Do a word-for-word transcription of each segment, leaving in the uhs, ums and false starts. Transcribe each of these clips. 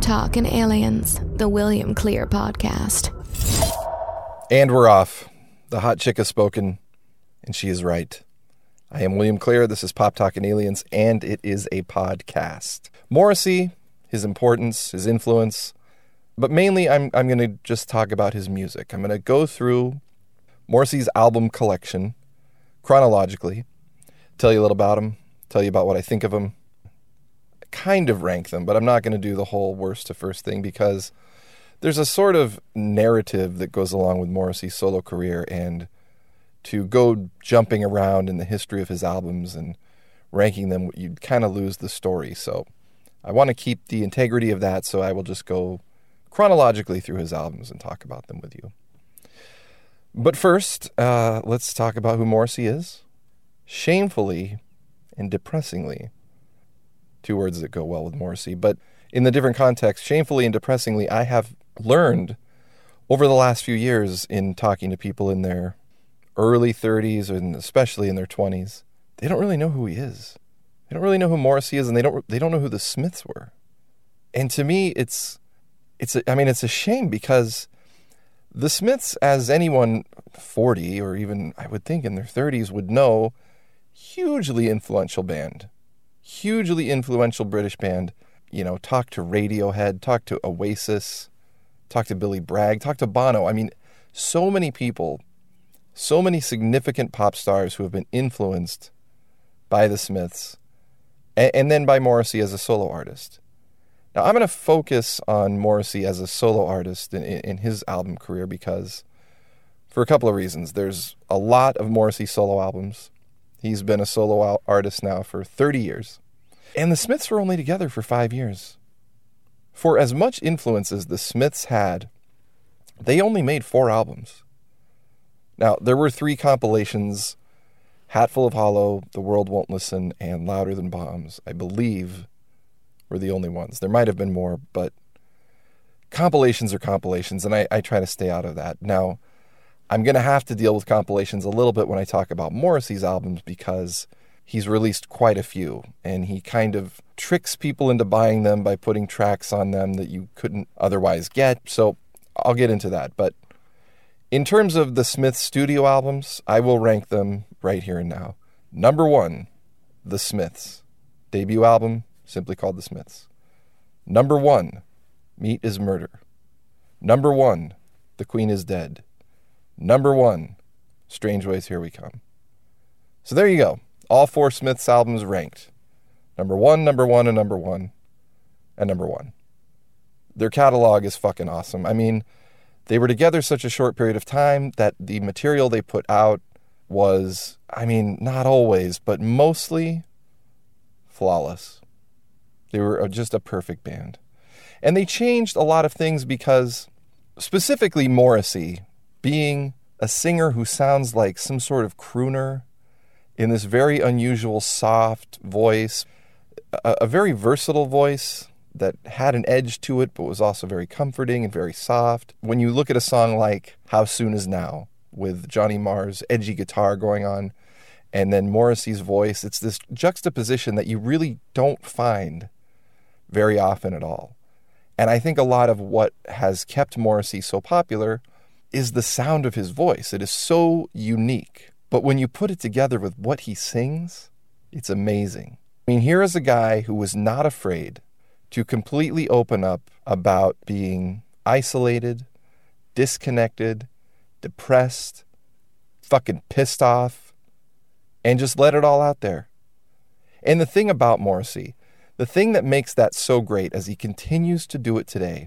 Talking Aliens, the William Clear podcast. And we're off. The hot chick has spoken, and she is right. I am William Clear. This is Pop Talking Aliens, and it is a podcast. Morrissey, his importance, his influence, but mainly I'm I'm going to just talk about his music. I'm going to go through Morrissey's album collection chronologically, tell you a little about him, tell you about what I think of him, kind of rank them, but I'm not going to do the whole worst to first thing because there's a sort of narrative that goes along with Morrissey's solo career, and to go jumping around in the history of his albums and ranking them, you'd kind of lose the story. So I want to keep the integrity of that, so I will just go chronologically through his albums and talk about them with you. But first, uh, let's talk about who Morrissey is. Shamefully and depressingly. Two words that go well with Morrissey, but in the different context, shamefully and depressingly, I have learned over the last few years in talking to people in their early thirties and especially in their twenties, they don't really know who he is. They don't really know who Morrissey is, and they don't they don't know who the Smiths were. And to me, it's it's a, I mean, it's a shame because the Smiths, as anyone forty or even I would think in their thirties would know, hugely influential band. Hugely influential British band. You know, talk to Radiohead, talk to Oasis, talk to Billy Bragg, talk to Bono. I mean, so many people, so many significant pop stars who have been influenced by the Smiths, and, and then by Morrissey as a solo artist. Now, I'm going to focus on Morrissey as a solo artist in, in his album career because, for a couple of reasons. There's a lot of Morrissey solo albums. He's been a solo artist now for thirty years. And the Smiths were only together for five years. For as much influence as the Smiths had, they only made four albums. Now, there were three compilations, Hatful of Hollow, The World Won't Listen, and Louder Than Bombs, I believe, were the only ones. There might have been more, but compilations are compilations, and I, I try to stay out of that. Now, I'm going to have to deal with compilations a little bit when I talk about Morrissey's albums because he's released quite a few, and he kind of tricks people into buying them by putting tracks on them that you couldn't otherwise get. So I'll get into that. But in terms of the Smiths studio albums, I will rank them right here and now. Number one, The Smiths. Debut album, simply called The Smiths. Number one, Meat is Murder. Number one, The Queen is Dead. Number one, Strange Ways, Here We Come. So there you go. All four Smiths albums ranked. Number one, number one, and number one, and number one. Their catalog is fucking awesome. I mean, they were together such a short period of time that the material they put out was, I mean, not always, but mostly flawless. They were just a perfect band. And they changed a lot of things because, specifically Morrissey, being a singer who sounds like some sort of crooner in this very unusual, soft voice, a, a very versatile voice that had an edge to it, but was also very comforting and very soft. When you look at a song like How Soon Is Now, with Johnny Marr's edgy guitar going on, and then Morrissey's voice, it's this juxtaposition that you really don't find very often at all. And I think a lot of what has kept Morrissey so popular is the sound of his voice. It is so unique. But when you put it together with what he sings, it's amazing. I mean, here is a guy who was not afraid to completely open up about being isolated, disconnected, depressed, fucking pissed off, and just let it all out there. And the thing about Morrissey, the thing that makes that so great as he continues to do it today,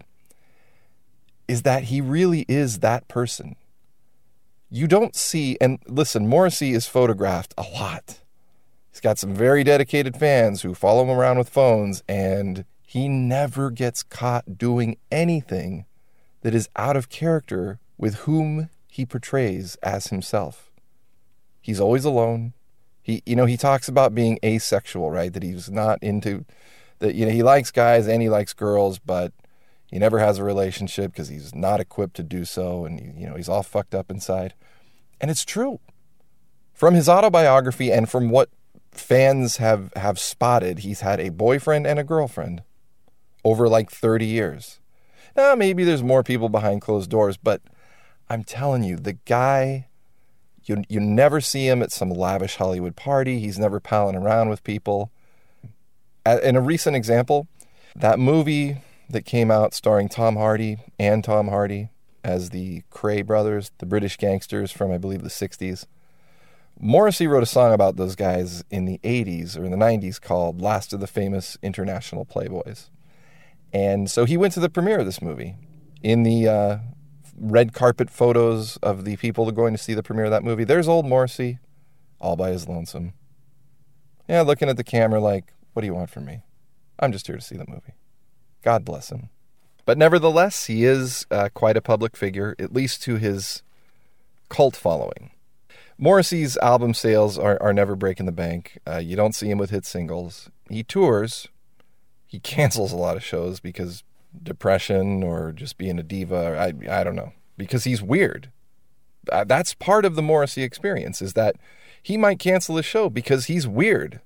is that he really is that person. You don't see, and listen, Morrissey is photographed a lot. He's got some very dedicated fans who follow him around with phones, and he never gets caught doing anything that is out of character with whom he portrays as himself. He's always alone. He, you know, he talks about being asexual, right? That he's not into, that, you know, he likes guys and he likes girls, but he never has a relationship because he's not equipped to do so, and he, you know, he's all fucked up inside. And it's true. From his autobiography and from what fans have, have spotted, he's had a boyfriend and a girlfriend over like thirty years. Now, maybe there's more people behind closed doors, but I'm telling you, the guy, you, you never see him at some lavish Hollywood party. He's never palling around with people. In a recent example, that movie that came out starring Tom Hardy and Tom Hardy as the Kray brothers, the British gangsters from, I believe, the sixties. Morrissey wrote a song about those guys in the eighties or in the nineties called Last of the Famous International Playboys. And so he went to the premiere of this movie. In the uh, red carpet photos of the people that are going to see the premiere of that movie, there's old Morrissey, all by his lonesome. Yeah, looking at the camera like, what do you want from me? I'm just here to see the movie. God bless him. But nevertheless, he is uh, quite a public figure, at least to his cult following. Morrissey's album sales are, are never breaking the bank. Uh, you don't see him with hit singles. He tours. He cancels a lot of shows because depression or just being a diva. I, I don't know. Because he's weird. Uh, that's part of the Morrissey experience, is that he might cancel a show because he's weird.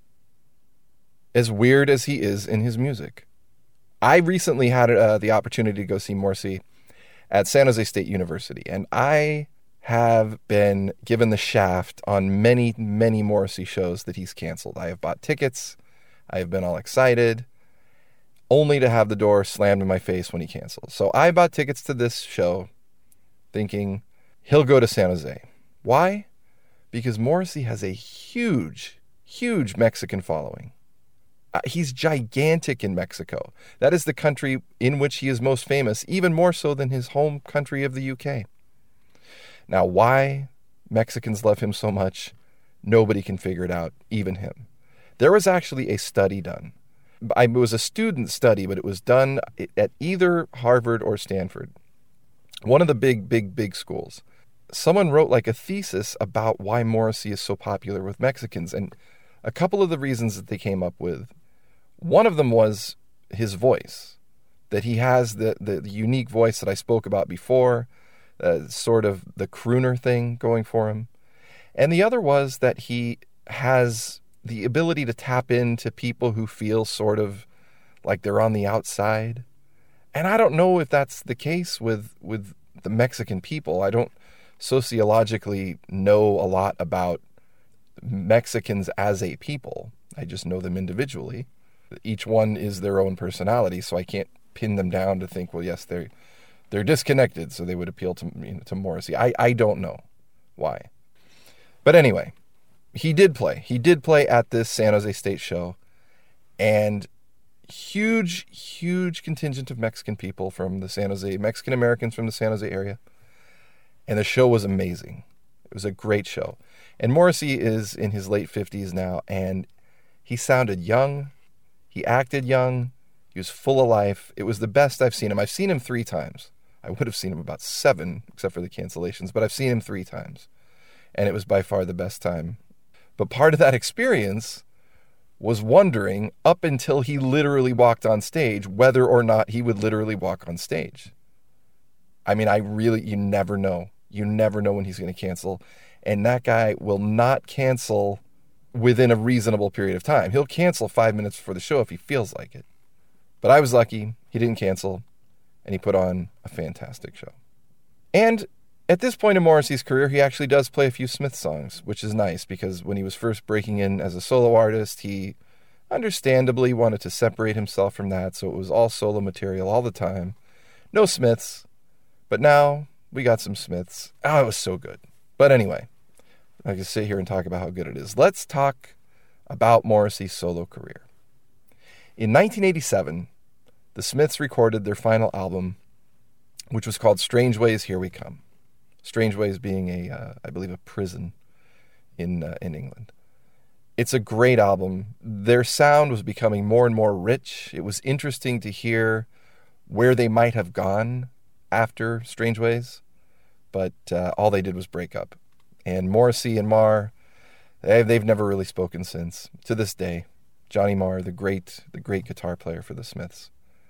As weird as he is in his music. I recently had uh, the opportunity to go see Morrissey at San Jose State University, and I have been given the shaft on many, many Morrissey shows that he's canceled. I have bought tickets. I have been all excited, only to have the door slammed in my face when he cancels. So I bought tickets to this show thinking he'll go to San Jose. Why? Because Morrissey has a huge, huge Mexican following. Uh, he's gigantic in Mexico. That is the country in which he is most famous, even more so than his home country of the U K. Now, why Mexicans love him so much, nobody can figure it out, even him. There was actually a study done. It was a student study, but it was done at either Harvard or Stanford. One of the big, big, big schools. Someone wrote like a thesis about why Morrissey is so popular with Mexicans, and a couple of the reasons that they came up with. One of them was his voice, that he has the, the, the unique voice that I spoke about before, uh, sort of the crooner thing going for him. And the other was that he has the ability to tap into people who feel sort of like they're on the outside. And I don't know if that's the case with, with the Mexican people. I don't sociologically know a lot about Mexicans as a people. I just know them individually. Each one is their own personality, so I can't pin them down to think, well, yes, they're they're disconnected, so they would appeal to you know, to Morrissey. I, I don't know why. But anyway, he did play. He did play at this San Jose State show, and huge, huge contingent of Mexican people from the San Jose, Mexican Americans from the San Jose area, and the show was amazing. It was a great show. And Morrissey is in his late fifties now, and he sounded young. He acted young. He was full of life. It was the best I've seen him. I've seen him three times. I would have seen him about seven, except for the cancellations, but I've seen him three times. And it was by far the best time. But part of that experience was wondering, up until he literally walked on stage, whether or not he would literally walk on stage. I mean, I really, you never know. You never know when he's going to cancel. And that guy will not cancel within a reasonable period of time. He'll cancel five minutes before the show if he feels like it. But I was lucky. He didn't cancel, and he put on a fantastic show. And at this point in Morrissey's career, he actually does play a few Smiths songs, which is nice, because when he was first breaking in as a solo artist, he understandably wanted to separate himself from that, so it was all solo material all the time. No Smiths. But now we got some Smiths. Oh, it was so good. But anyway, I can sit here and talk about how good it is. Let's talk about Morrissey's solo career. In nineteen eighty-seven, the Smiths recorded their final album, which was called Strange Ways, Here We Come. Strange Ways being a, uh, I believe, a prison in uh, in England. It's a great album. Their sound was becoming more and more rich. It was interesting to hear where they might have gone after Strange Ways, but uh, all they did was break up. And Morrissey and Marr, they, they've never really spoken since, to this day. Johnny Marr, the great, the great guitar player for the Smiths.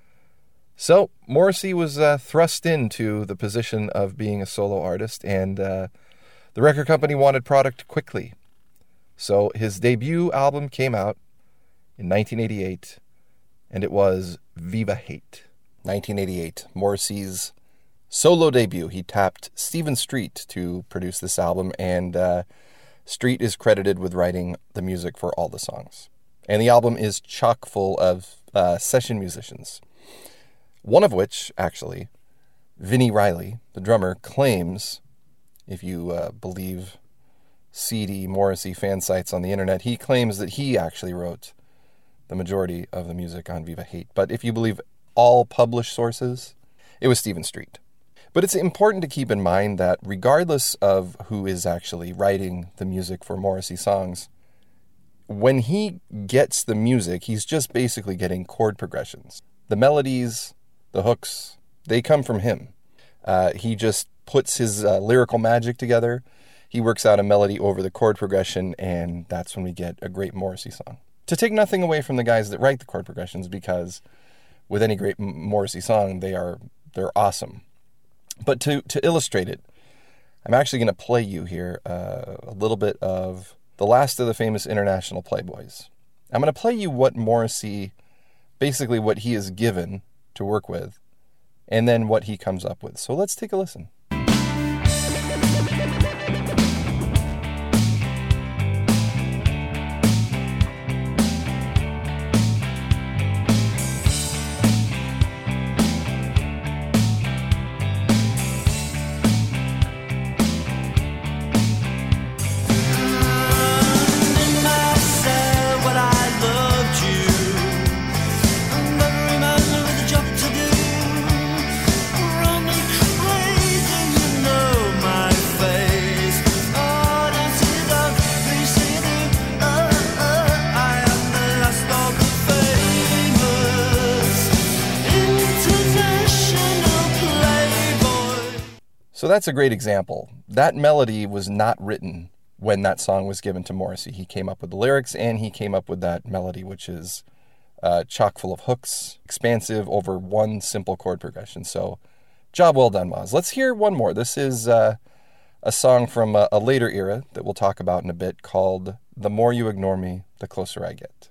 So Morrissey was uh, thrust into the position of being a solo artist, and uh, the record company wanted product quickly. So his debut album came out in nineteen eighty-eight, and it was Viva Hate. nineteen eighty-eight, Morrissey's solo debut. He tapped Stephen Street to produce this album, and uh, Street is credited with writing the music for all the songs. And the album is chock full of uh, session musicians. One of which, actually, Vinnie Riley, the drummer, claims, if you uh, believe seedy Morrissey fan sites on the internet, he claims that he actually wrote the majority of the music on Viva Hate. But if you believe all published sources, it was Stephen Street. But it's important to keep in mind that regardless of who is actually writing the music for Morrissey songs, when he gets the music, he's just basically getting chord progressions. The melodies, the hooks, they come from him. Uh, he just puts his uh, lyrical magic together. He works out a melody over the chord progression, and that's when we get a great Morrissey song. To take nothing away from the guys that write the chord progressions, because with any great Morrissey song, they are they're awesome. But to, to illustrate it, I'm actually going to play you here uh, a little bit of the last of the famous international playboys. I'm going to play you what Morrissey, basically what he is given to work with, and then what he comes up with. So let's take a listen. So that's a great example. That melody was not written when that song was given to Morrissey. He came up with the lyrics, and he came up with that melody, which is uh, chock full of hooks, expansive over one simple chord progression. So job well done, Moz. Let's hear one more. This is uh, a song from a, a later era that we'll talk about in a bit called The More You Ignore Me, The Closer I Get.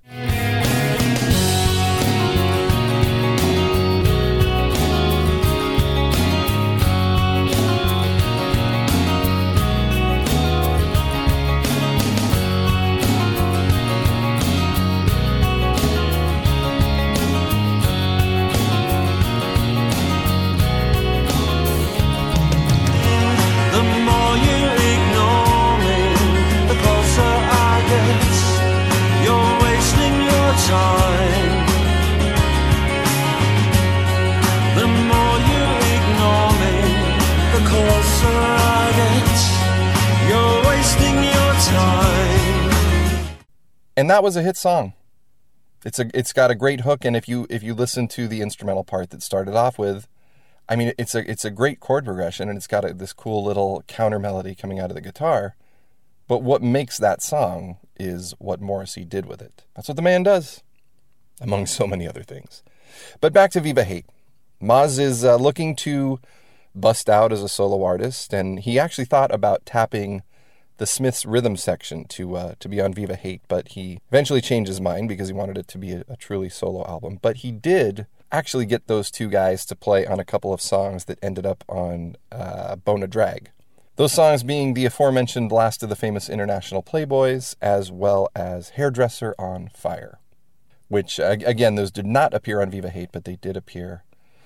And that was a hit song. It's a it's got a great hook, and if you if you listen to the instrumental part that started off with, I mean it's a it's a great chord progression, and it's got a, this cool little counter melody coming out of the guitar. But what makes that song is what Morrissey did with it. That's what the man does, among so many other things. But back to Viva Hate. Moz is uh, looking to bust out as a solo artist, and he actually thought about tapping the Smiths rhythm section to uh, to be on Viva Hate, but he eventually changed his mind because he wanted it to be a, a truly solo album. But he did actually get those two guys to play on a couple of songs that ended up on uh, Bone a Drag. Those songs being the aforementioned last of the famous international playboys, as well as Hairdresser on Fire, which, again, those did not appear on Viva Hate, but they did appear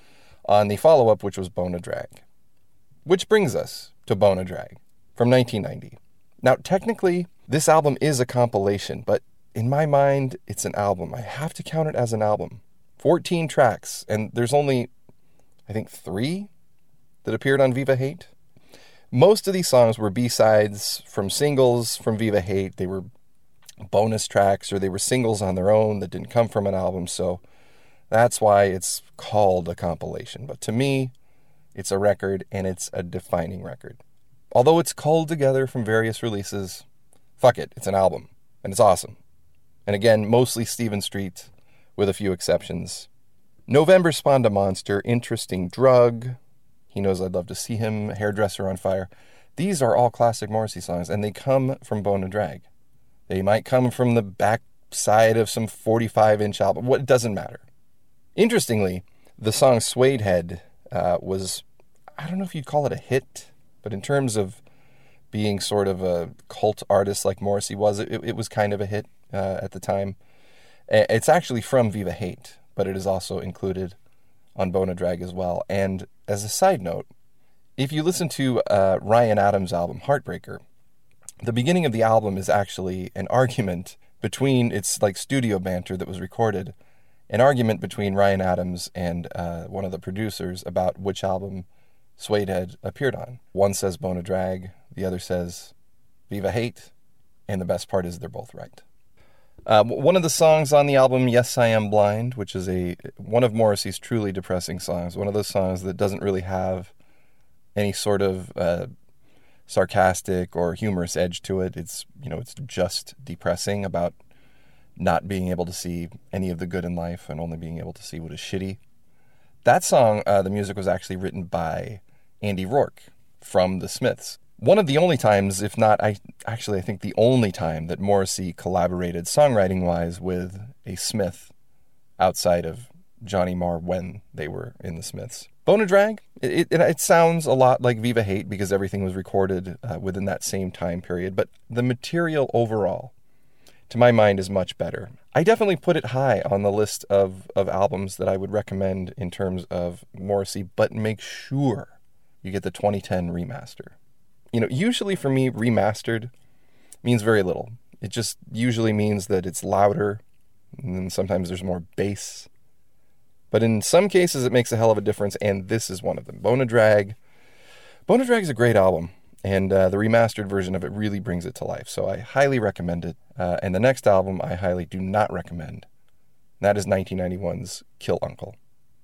on the follow-up, which was Bone a Drag. Which brings us to Bone a Drag from nineteen ninety. Now, technically, this album is a compilation, but in my mind, it's an album. I have to count it as an album. fourteen tracks, and there's only, I think, three that appeared on Viva Hate. Most of these songs were B-sides from singles from Viva Hate. They were bonus tracks, or they were singles on their own that didn't come from an album, so that's why it's called a compilation. But to me, it's a record, and it's a defining record. Although it's culled together from various releases, fuck it, it's an album, and it's awesome. And again, mostly Stephen Street, with a few exceptions. November Spawned a Monster, Interesting Drug, He Knows I'd Love to See Him, Hairdresser on Fire. These are all classic Morrissey songs, and they come from Bone a Drag. They might come from the back side of some forty-five inch album. What, it doesn't matter. Interestingly, the song Suede Head uh, was, I don't know if you'd call it a hit, but in terms of being sort of a cult artist like Morrissey was, it, it was kind of a hit uh, at the time. It's actually from Viva Hate, but it is also included on Bona Drag as well. And as a side note, if you listen to uh, Ryan Adams' album, Heartbreaker, the beginning of the album is actually an argument between, it's like studio banter that was recorded, an argument between Ryan Adams and uh, one of the producers about which album Suede Head appeared on. One says Bona Drag, the other says Viva Hate, and the best part is they're both right. Uh, one of the songs on the album, Yes, I Am Blind, which is a one of Morrissey's truly depressing songs, one of those songs that doesn't really have any sort of uh, sarcastic or humorous edge to it. It's, you know, it's just depressing about not being able to see any of the good in life and only being able to see what is shitty. That song, uh, the music was actually written by Andy Rourke from The Smiths. One of the only times, if not, I actually I think the only time that Morrissey collaborated songwriting-wise with a Smith outside of Johnny Marr when they were in The Smiths. Bona Drag, it, it, it sounds a lot like Viva Hate because everything was recorded uh, within that same time period, but the material overall, to my mind, is much better. I definitely put it high on the list of, of albums that I would recommend in terms of Morrissey, but make sure you get the twenty ten remaster. You know, usually for me, remastered means very little. It just usually means that it's louder, and then sometimes there's more bass. But in some cases, it makes a hell of a difference, and this is one of them. Bona Drag. Bona Drag is a great album, and uh, the remastered version of it really brings it to life, so I highly recommend it. Uh, and the next album I highly do not recommend. That is nineteen ninety-one's Kill Uncle.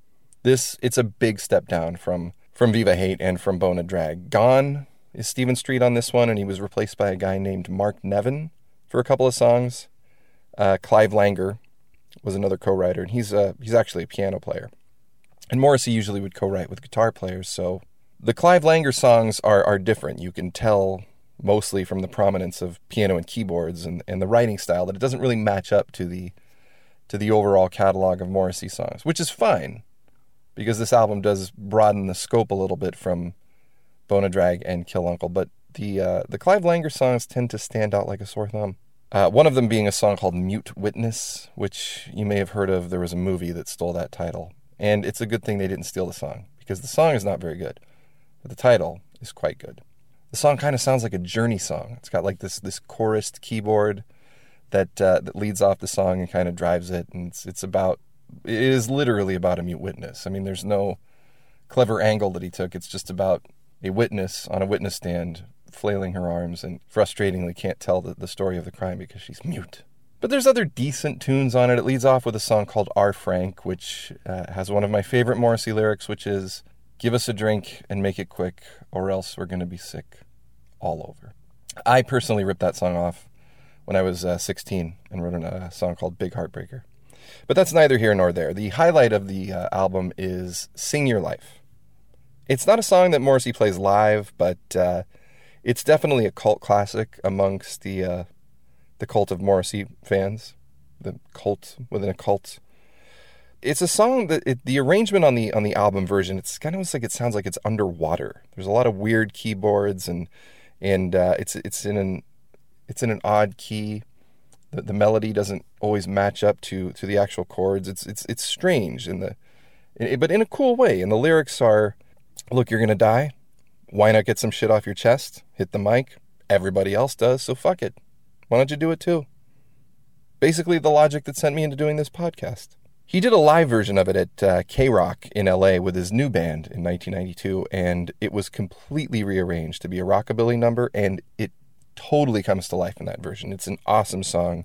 This, it's a big step down from, from Viva Hate and from Bona Drag. Gone is Stephen Street on this one, and he was replaced by a guy named Mark Nevin for a couple of songs. Uh, Clive Langer was another co-writer, and he's uh, he's actually a piano player. And Morrissey usually would co-write with guitar players, so the Clive Langer songs are, are different. You can tell mostly from the prominence of piano and keyboards and, and the writing style that it doesn't really match up to the to the overall catalog of Morrissey songs, which is fine, because this album does broaden the scope a little bit from Bona Drag and Kill Uncle, but the uh, the Clive Langer songs tend to stand out like a sore thumb. Uh, one of them being a song called Mute Witness, which you may have heard of. There was a movie that stole that title, and it's a good thing they didn't steal the song, because the song is not very good, but the title is quite good. The song kind of sounds like a Journey song. It's got like this this chorused keyboard that uh, that leads off the song and kind of drives it, and it's it's about it is literally about a mute witness. I mean, there's no clever angle that he took. It's just about a witness on a witness stand flailing her arms and frustratingly can't tell the, the story of the crime because she's mute. But there's other decent tunes on it. It leads off with a song called R. Frank, which uh, has one of my favorite Morrissey lyrics, which is, "Give us a drink and make it quick, or else we're going to be sick all over." I personally ripped that song off when I was uh, sixteen and wrote a song called Big Heartbreaker. But that's neither here nor there. The highlight of the uh, album is Sing Your Life. It's not a song that Morrissey plays live, but uh, it's definitely a cult classic amongst the uh, the cult of Morrissey fans, the cult within a cult. It's a song that it, the arrangement on the on the album version, it's kind of like it sounds like it's underwater. There's a lot of weird keyboards and and uh, it's it's in an it's in an odd key. The, the melody doesn't always match up to to the actual chords. It's it's it's strange in the, in, but in a cool way. And the lyrics are, "Look, you're gonna die. Why not get some shit off your chest? Hit the mic. Everybody else does, so fuck it. Why don't you do it too?" Basically the logic that sent me into doing this podcast. He did a live version of it at uh, K-Rock in L A with his new band in nineteen ninety-two, and it was completely rearranged to be a rockabilly number, and it totally comes to life in that version. It's an awesome song,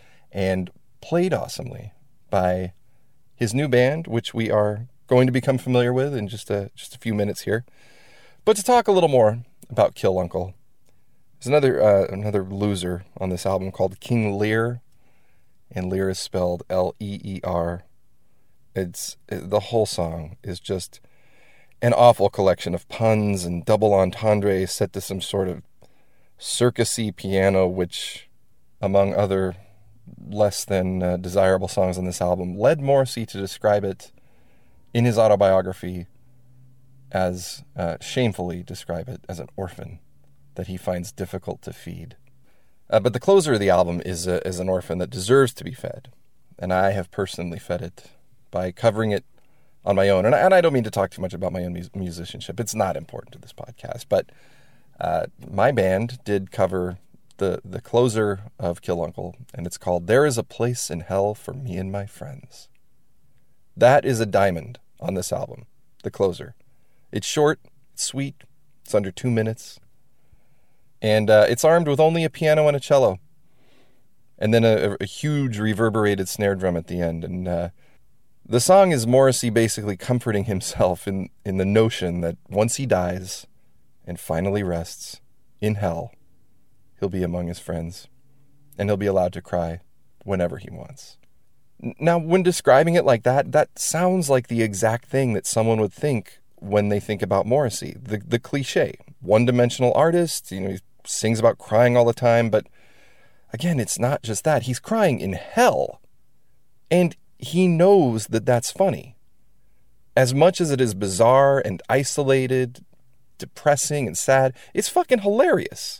and played awesomely by his new band, which we are going to become familiar with in just a, just a few minutes here. But to talk a little more about Kill Uncle, there's another, uh, another loser on this album called King Lear, and Lear is spelled L E E R. It's the whole song is just an awful collection of puns and double entendres set to some sort of circusy piano, which, among other less than uh, desirable songs on this album, led Morrissey to describe it in his autobiography as uh, shamefully describe it as an orphan that he finds difficult to feed. Uh, but the closer of the album is, a, is an orphan that deserves to be fed. And I have personally fed it by covering it on my own. And I, and I don't mean to talk too much about my own mus- musicianship. It's not important to this podcast. But uh, my band did cover the, the closer of Kill Uncle, and it's called There Is a Place in Hell for Me and My Friends. That is a diamond on this album, the closer. It's short, it's sweet, it's under two minutes, and uh, it's armed with only a piano and a cello, and then a, a huge reverberated snare drum at the end. And uh, the song is Morrissey basically comforting himself in, in the notion that once he dies and finally rests in hell, he'll be among his friends, and he'll be allowed to cry whenever he wants. Now, when describing it like that, that sounds like the exact thing that someone would think when they think about Morrissey. The the cliche, one-dimensional artist, you know, he sings about crying all the time, but again, it's not just that. He's crying in hell, and he knows that that's funny. As much as it is bizarre and isolated, depressing and sad, it's fucking hilarious.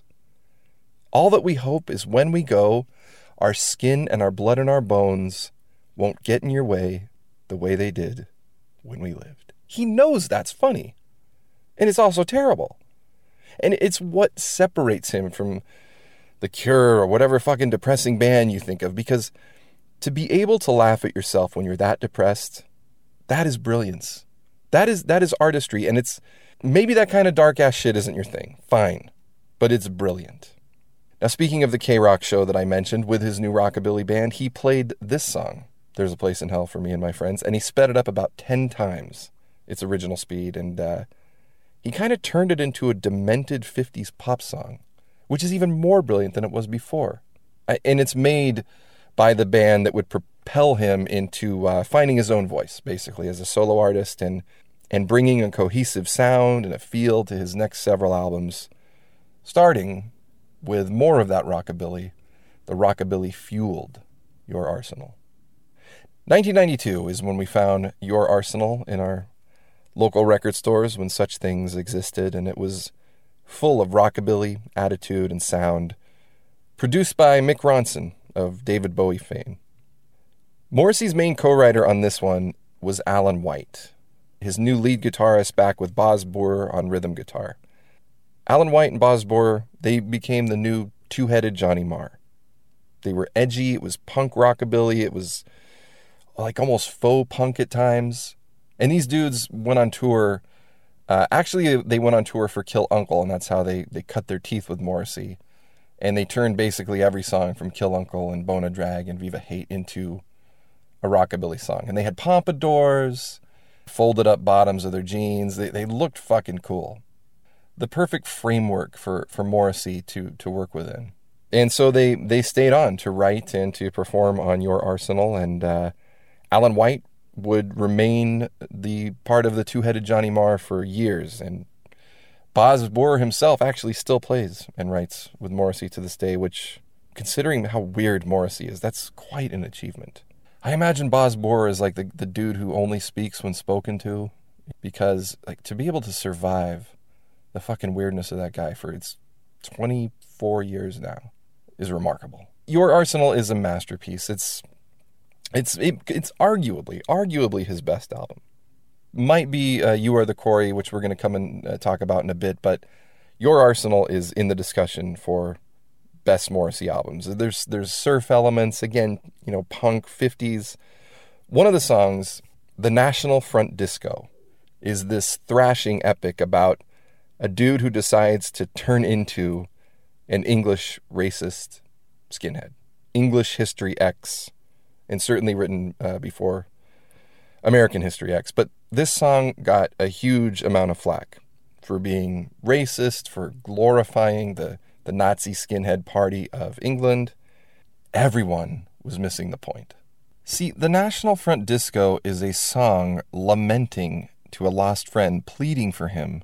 All that we hope is when we go, our skin and our blood and our bones won't get in your way the way they did when we lived. He knows that's funny. And it's also terrible. And it's what separates him from The Cure or whatever fucking depressing band you think of. Because to be able to laugh at yourself when you're that depressed, that is brilliance. That is that is artistry. And it's maybe that kind of dark ass shit isn't your thing. Fine. But it's brilliant. Now, speaking of the K-Rock show that I mentioned with his new rockabilly band, he played this song, There's a Place in Hell for Me and My Friends, and he sped it up about ten times its original speed, and uh, he kind of turned it into a demented fifties pop song, which is even more brilliant than it was before. I, and it's made by the band that would propel him into uh, finding his own voice, basically, as a solo artist, and, and bringing a cohesive sound and a feel to his next several albums, starting with more of that rockabilly, the rockabilly-fueled Your Arsenal. nineteen ninety-two is when we found Your Arsenal in our local record stores, when such things existed, and it was full of rockabilly, attitude, and sound, produced by Mick Ronson of David Bowie fame. Morrissey's main co-writer on this one was Alan White, his new lead guitarist back with Boz Boorer on rhythm guitar. Alan White and Boz Boorer, they became the new two-headed Johnny Marr. They were edgy, it was punk rockabilly, it was like almost faux punk at times. And these dudes went on tour, uh, actually they went on tour for Kill Uncle, and that's how they, they cut their teeth with Morrissey. And they turned basically every song from Kill Uncle and Bona Drag and Viva Hate into a rockabilly song. And they had pompadours, folded up bottoms of their jeans, they, they looked fucking cool. The perfect framework for, for Morrissey to, to work within. And so they, they stayed on to write and to perform on Your Arsenal, and uh, Alan White would remain the part of the two-headed Johnny Marr for years, and Boz Boorer himself actually still plays and writes with Morrissey to this day, which, considering how weird Morrissey is, that's quite an achievement. I imagine Boz Boorer is like the, the dude who only speaks when spoken to, because like to be able to survive the fucking weirdness of that guy for it's twenty-four years now is remarkable. Your Arsenal is a masterpiece. It's it's it, it's arguably arguably his best album. Might be uh, You Are the Quarry, which we're going to come and uh, talk about in a bit, but Your Arsenal is in the discussion for best Morrissey albums. There's there's surf elements, again, you know, punk, fifties. One of the songs, The National Front Disco, is this thrashing epic about a dude who decides to turn into an English racist skinhead. English History X, and certainly written uh, before American History X. But this song got a huge amount of flack for being racist, for glorifying the, the Nazi skinhead party of England. Everyone was missing the point. See, The National Front Disco is a song lamenting to a lost friend, pleading for him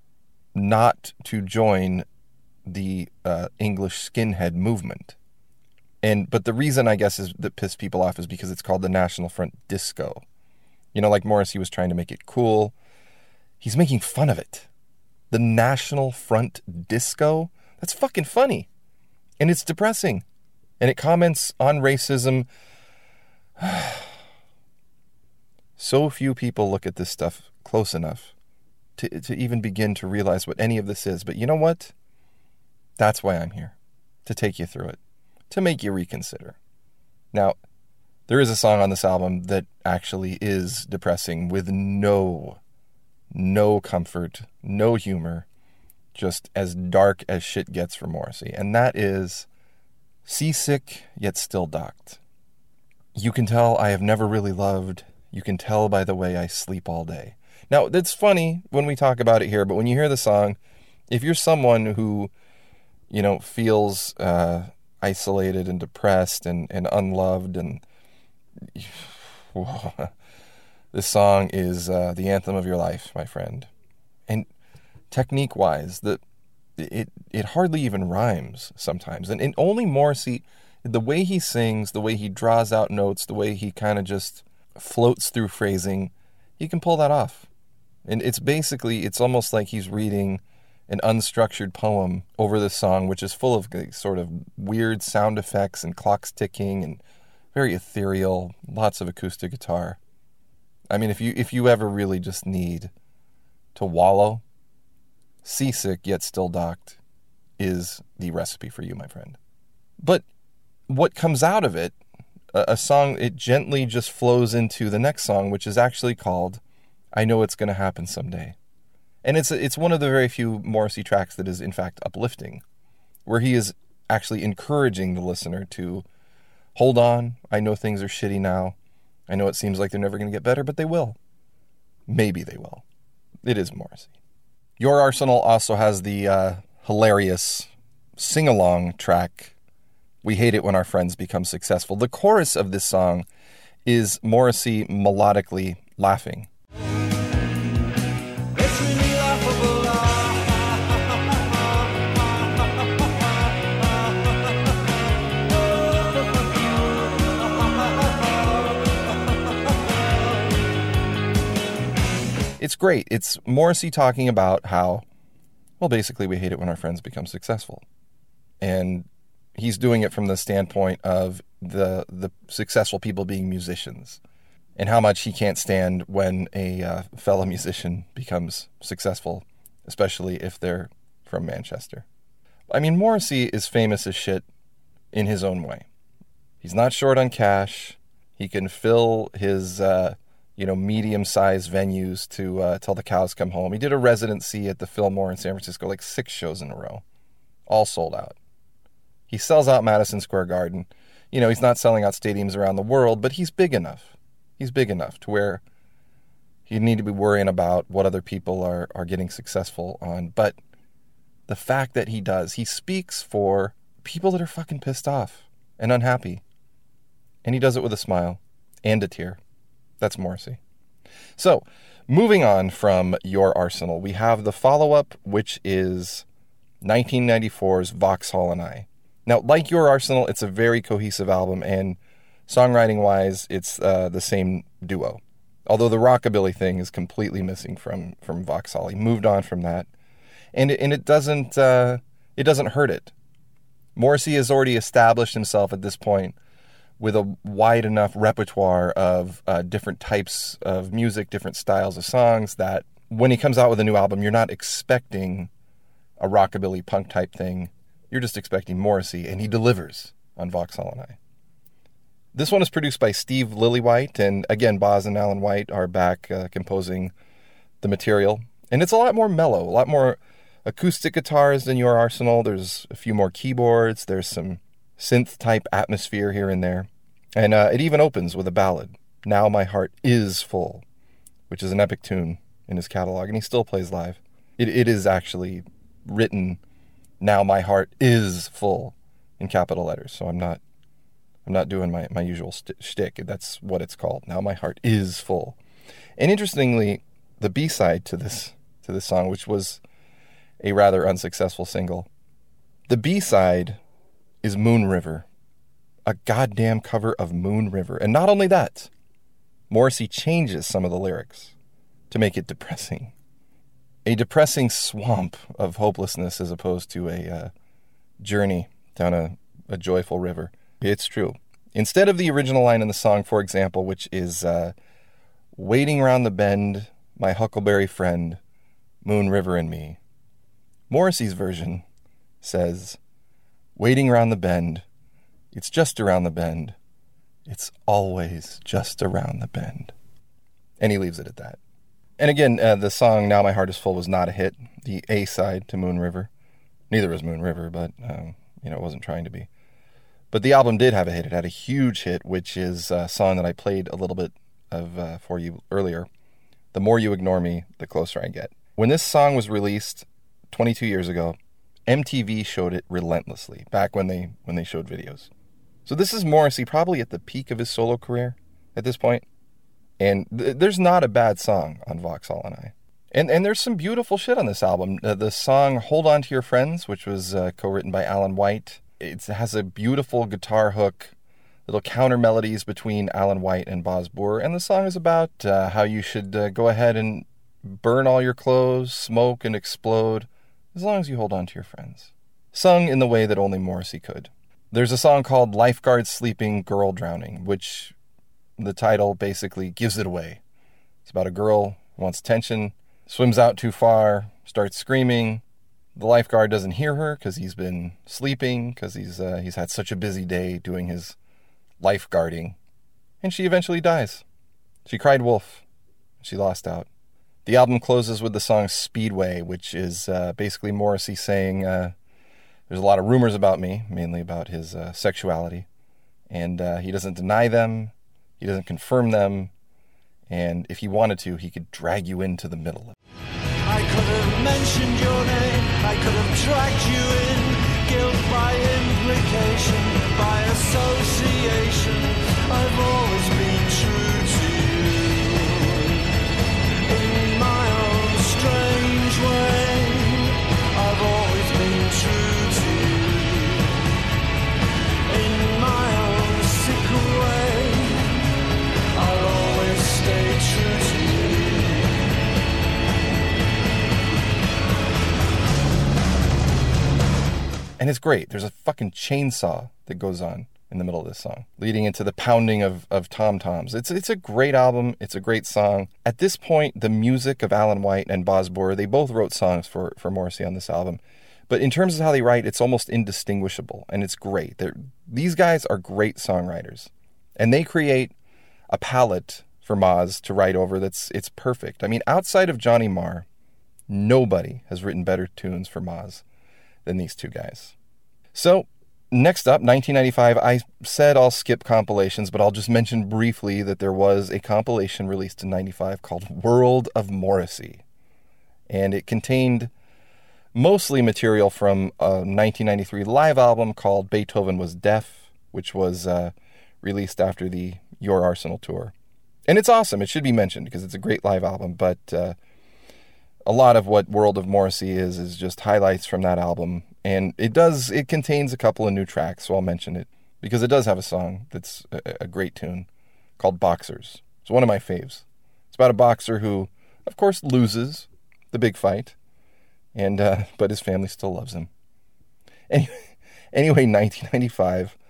not to join the uh, English skinhead movement. And but the reason, I guess, is that pissed people off is because it's called the National Front Disco. You know, like Morrissey was trying to make it cool. He's making fun of it. The National Front Disco? That's fucking funny. And it's depressing. And it comments on racism. So few people look at this stuff close enough to, to even begin to realize what any of this is. But you know what? That's why I'm here. To take you through it. To make you reconsider. Now, there is a song on this album that actually is depressing with no, no comfort, no humor, just as dark as shit gets for Morrissey. And that is Seasick Yet Still Docked. You can tell I have never really loved. You can tell by the way I sleep all day. Now, that's funny when we talk about it here, but when you hear the song, if you're someone who, you know, feels uh, isolated and depressed and, and unloved and this song is uh, the anthem of your life, my friend. And technique-wise, the it it hardly even rhymes sometimes. And, and only Morrissey, the way he sings, the way he draws out notes, the way he kind of just floats through phrasing, he can pull that off. And it's basically, it's almost like he's reading an unstructured poem over this song, which is full of sort of weird sound effects and clocks ticking and very ethereal, lots of acoustic guitar. I mean, if you if you ever really just need to wallow, Seasick Yet Still Docked is the recipe for you, my friend. But what comes out of it, a, a song, it gently just flows into the next song, which is actually called I Know It's Gonna Happen Someday. And it's it's one of the very few Morrissey tracks that is, in fact, uplifting, where he is actually encouraging the listener to hold on. I know things are shitty now. I know it seems like they're never going to get better, but they will. Maybe they will. It is Morrissey. Your Arsenal also has the uh, hilarious sing-along track, We Hate It When Our Friends Become Successful. The chorus of this song is Morrissey melodically laughing. It's great. It's Morrissey talking about how, well, basically we hate it when our friends become successful. And he's doing it from the standpoint of the the successful people being musicians and how much he can't stand when a uh, fellow musician becomes successful, especially if they're from Manchester. I mean, Morrissey is famous as shit in his own way. He's not short on cash. He can fill his... Uh, you know, medium-sized venues to uh, till the cows come home. He did a residency at the Fillmore in San Francisco, like six shows in a row, all sold out. He sells out Madison Square Garden. You know, he's not selling out stadiums around the world, but he's big enough. He's big enough to where you need to be worrying about what other people are, are getting successful on. But the fact that he does, he speaks for people that are fucking pissed off and unhappy. And he does it with a smile and a tear. That's Morrissey. So, moving on from Your Arsenal, we have the follow-up, which is nineteen ninety-four's Vauxhall and I. Now, like Your Arsenal, it's a very cohesive album, and songwriting-wise, it's uh, the same duo. Although the rockabilly thing is completely missing from, from Vauxhall. He moved on from that. And it, and it doesn't uh, it doesn't hurt it. Morrissey has already established himself at this point with a wide enough repertoire of uh, different types of music, different styles of songs, that when he comes out with a new album, you're not expecting a rockabilly punk type thing. You're just expecting Morrissey, and he delivers on Vauxhall and I. This one is produced by Steve Lillywhite, and again, Boz and Alan White are back uh, composing the material. And it's a lot more mellow, a lot more acoustic guitars than Your Arsenal. There's a few more keyboards. There's some synth-type atmosphere here and there. And uh, it even opens with a ballad, Now My Heart Is Full, which is an epic tune in his catalog, and he still plays live. It It is actually written, Now My Heart Is Full, in capital letters, so I'm not I'm not doing my, my usual st- shtick. That's what it's called, Now My Heart Is Full. And interestingly, the B-side to this to this song, which was a rather unsuccessful single, the B-side is Moon River, a goddamn cover of Moon River. And not only that, Morrissey changes some of the lyrics to make it depressing. A depressing swamp of hopelessness as opposed to a uh, journey down a, a joyful river. It's true. Instead of the original line in the song, for example, which is, uh, waiting round the bend, my huckleberry friend, Moon River and me, Morrissey's version says, waiting round the bend, it's just around the bend, it's always just around the bend. And he leaves it at that. And again, uh, the song Now My Heart Is Full was not a hit, the A-side to Moon River. Neither was Moon River, but, um, you know, it wasn't trying to be. But the album did have a hit. It had a huge hit, which is a song that I played a little bit of uh, for you earlier. The More You Ignore Me, the Closer I Get. When this song was released twenty-two years ago, M T V showed it relentlessly, back when they when they showed videos. So this is Morrissey probably at the peak of his solo career at this point. And th- there's not a bad song on Vauxhall and I. And and there's some beautiful shit on this album. Uh, the song Hold On To Your Friends, which was uh, co-written by Alan White, it has a beautiful guitar hook, little counter melodies between Alan White and Boz Boorer. And the song is about uh, how you should uh, go ahead and burn all your clothes, smoke and explode, as long as you hold on to your friends. Sung in the way that only Morrissey could. There's a song called Lifeguard Sleeping, Girl Drowning, which the title basically gives it away. It's about a girl who wants attention, swims out too far, starts screaming. The lifeguard doesn't hear her because he's been sleeping, because he's uh, he's had such a busy day doing his lifeguarding. And she eventually dies. She cried wolf. She lost out. The album closes with the song Speedway, which is uh, basically Morrissey saying, uh, there's a lot of rumors about me, mainly about his uh, sexuality. And uh, he doesn't deny them. He doesn't confirm them. And if he wanted to, he could drag you into the middle of it. I could have mentioned your name, I could have dragged you in, guilt by implication, by association. I've always been true to you, in my own strange way. I've always been true to you, in my own sick way. I'll always stay true to you. And it's great. There's a fucking chainsaw that goes on in the middle of this song, leading into the pounding of, of tom-toms. It's it's a great album. It's a great song. At this point, the music of Alan White and Boz Boorer, they both wrote songs for, for Morrissey on this album. But in terms of how they write, it's almost indistinguishable, and it's great. They're, these guys are great songwriters, and they create a palette for Moz to write over that's it's perfect. I mean, outside of Johnny Marr, nobody has written better tunes for Moz than these two guys. So, next up, nineteen ninety-five, I said I'll skip compilations, but I'll just mention briefly that there was a compilation released in ninety-five called World of Morrissey. And it contained mostly material from a nineteen ninety-three live album called Beethoven Was Deaf, which was uh, released after the Your Arsenal tour. And it's awesome. It should be mentioned because it's a great live album, but uh, a lot of what World of Morrissey is is just highlights from that album. And it does, it contains a couple of new tracks, so I'll mention it. Because it does have a song that's a, a great tune called Boxers. It's one of my faves. It's about a boxer who, of course, loses the big fight. and uh, but his family still loves him. Anyway, anyway, nineteen ninety-five,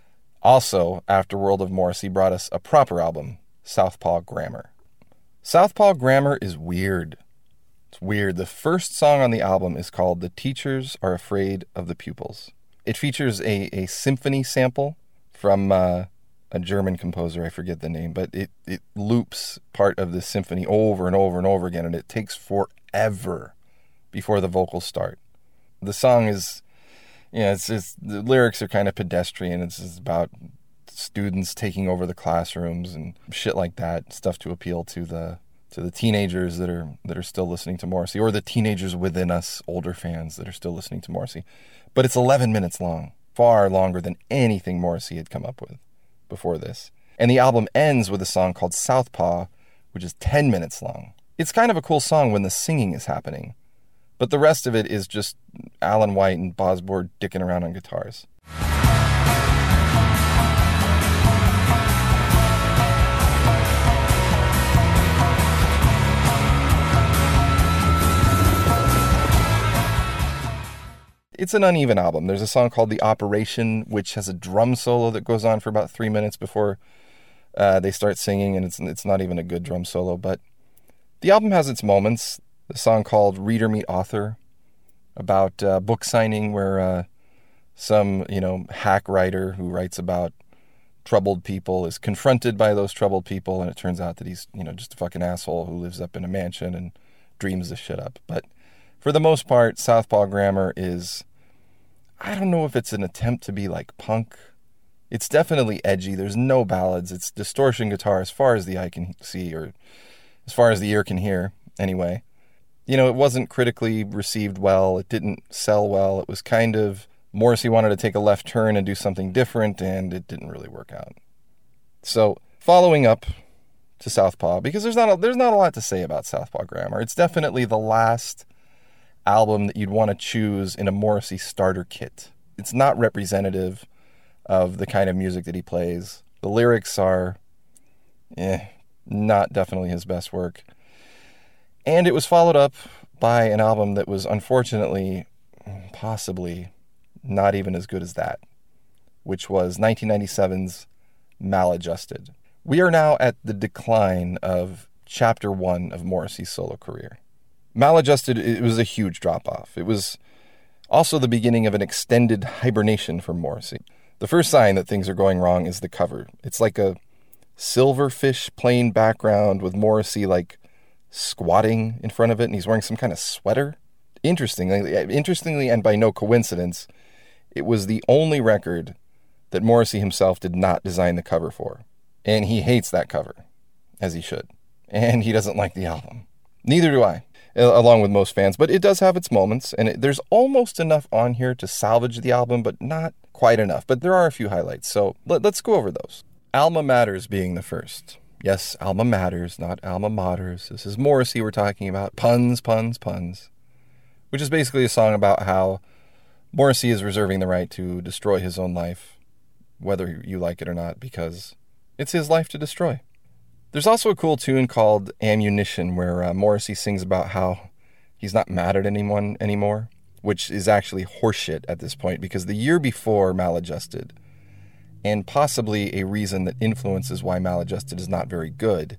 also after World of Morrissey, brought us a proper album, Southpaw Grammar. Southpaw Grammar is weird. It's weird. The first song on the album is called The Teachers Are Afraid of the Pupils. It features a, a symphony sample from uh, a German composer, I forget the name, but it, it loops part of the symphony over and over and over again, and it takes forever before the vocals start. The song is, you know, it's, it's the lyrics are kind of pedestrian. It's, it's about students taking over the classrooms and shit like that, stuff to appeal to the to the teenagers that are that are still listening to Morrissey, or the teenagers within us, older fans that are still listening to Morrissey. But it's eleven minutes long, far longer than anything Morrissey had come up with before this. And the album ends with a song called Southpaw, which is ten minutes long. It's kind of a cool song when the singing is happening, but the rest of it is just Alan White and Boz Boorer dicking around on guitars. it's an uneven album. There's a song called The Operation, which has a drum solo that goes on for about three minutes before uh, they start singing, and it's it's not even a good drum solo, but the album has its moments. The song called Reader Meet Author, about uh, book signing, where uh, some, you know, hack writer who writes about troubled people is confronted by those troubled people, and it turns out that he's, you know, just a fucking asshole who lives up in a mansion and dreams this shit up. But for the most part, Southpaw Grammar is, I don't know if it's an attempt to be like punk. It's definitely edgy. There's no ballads. It's distortion guitar as far as the eye can see, or as far as the ear can hear, anyway. You know, it wasn't critically received well. It didn't sell well. It was kind of, Morrissey wanted to take a left turn and do something different, and it didn't really work out. So, following up to Southpaw, because there's not a, there's not a lot to say about Southpaw Grammar. It's definitely the last album that you'd want to choose in a Morrissey starter kit. It's not representative of the kind of music that he plays. The lyrics are, eh, not definitely his best work. And it was followed up by an album that was unfortunately, possibly, not even as good as that, which was nineteen ninety-seven's Maladjusted. We are now at the decline of chapter one of Morrissey's solo career. Maladjusted, it was a huge drop-off. It was also the beginning of an extended hibernation for Morrissey. The first sign that things are going wrong is the cover. It's like a silverfish plain background with Morrissey like squatting in front of it, and he's wearing some kind of sweater. Interestingly, interestingly, and by no coincidence, it was the only record that Morrissey himself did not design the cover for. And he hates that cover, as he should. And he doesn't like the album. Neither do I, along with most fans, but it does have its moments, and it, there's almost enough on here to salvage the album, but not quite enough. But there are a few highlights, so let, let's go over those. Alma Matters being the first. Yes, Alma Matters, not Alma Maters. This is Morrissey we're talking about. Puns, puns, puns. Which is basically a song about how Morrissey is reserving the right to destroy his own life, whether you like it or not, because it's his life to destroy. There's also a cool tune called Ammunition, where uh, Morrissey sings about how he's not mad at anyone anymore, which is actually horseshit at this point, because the year before Maladjusted, and possibly a reason that influences why Maladjusted is not very good,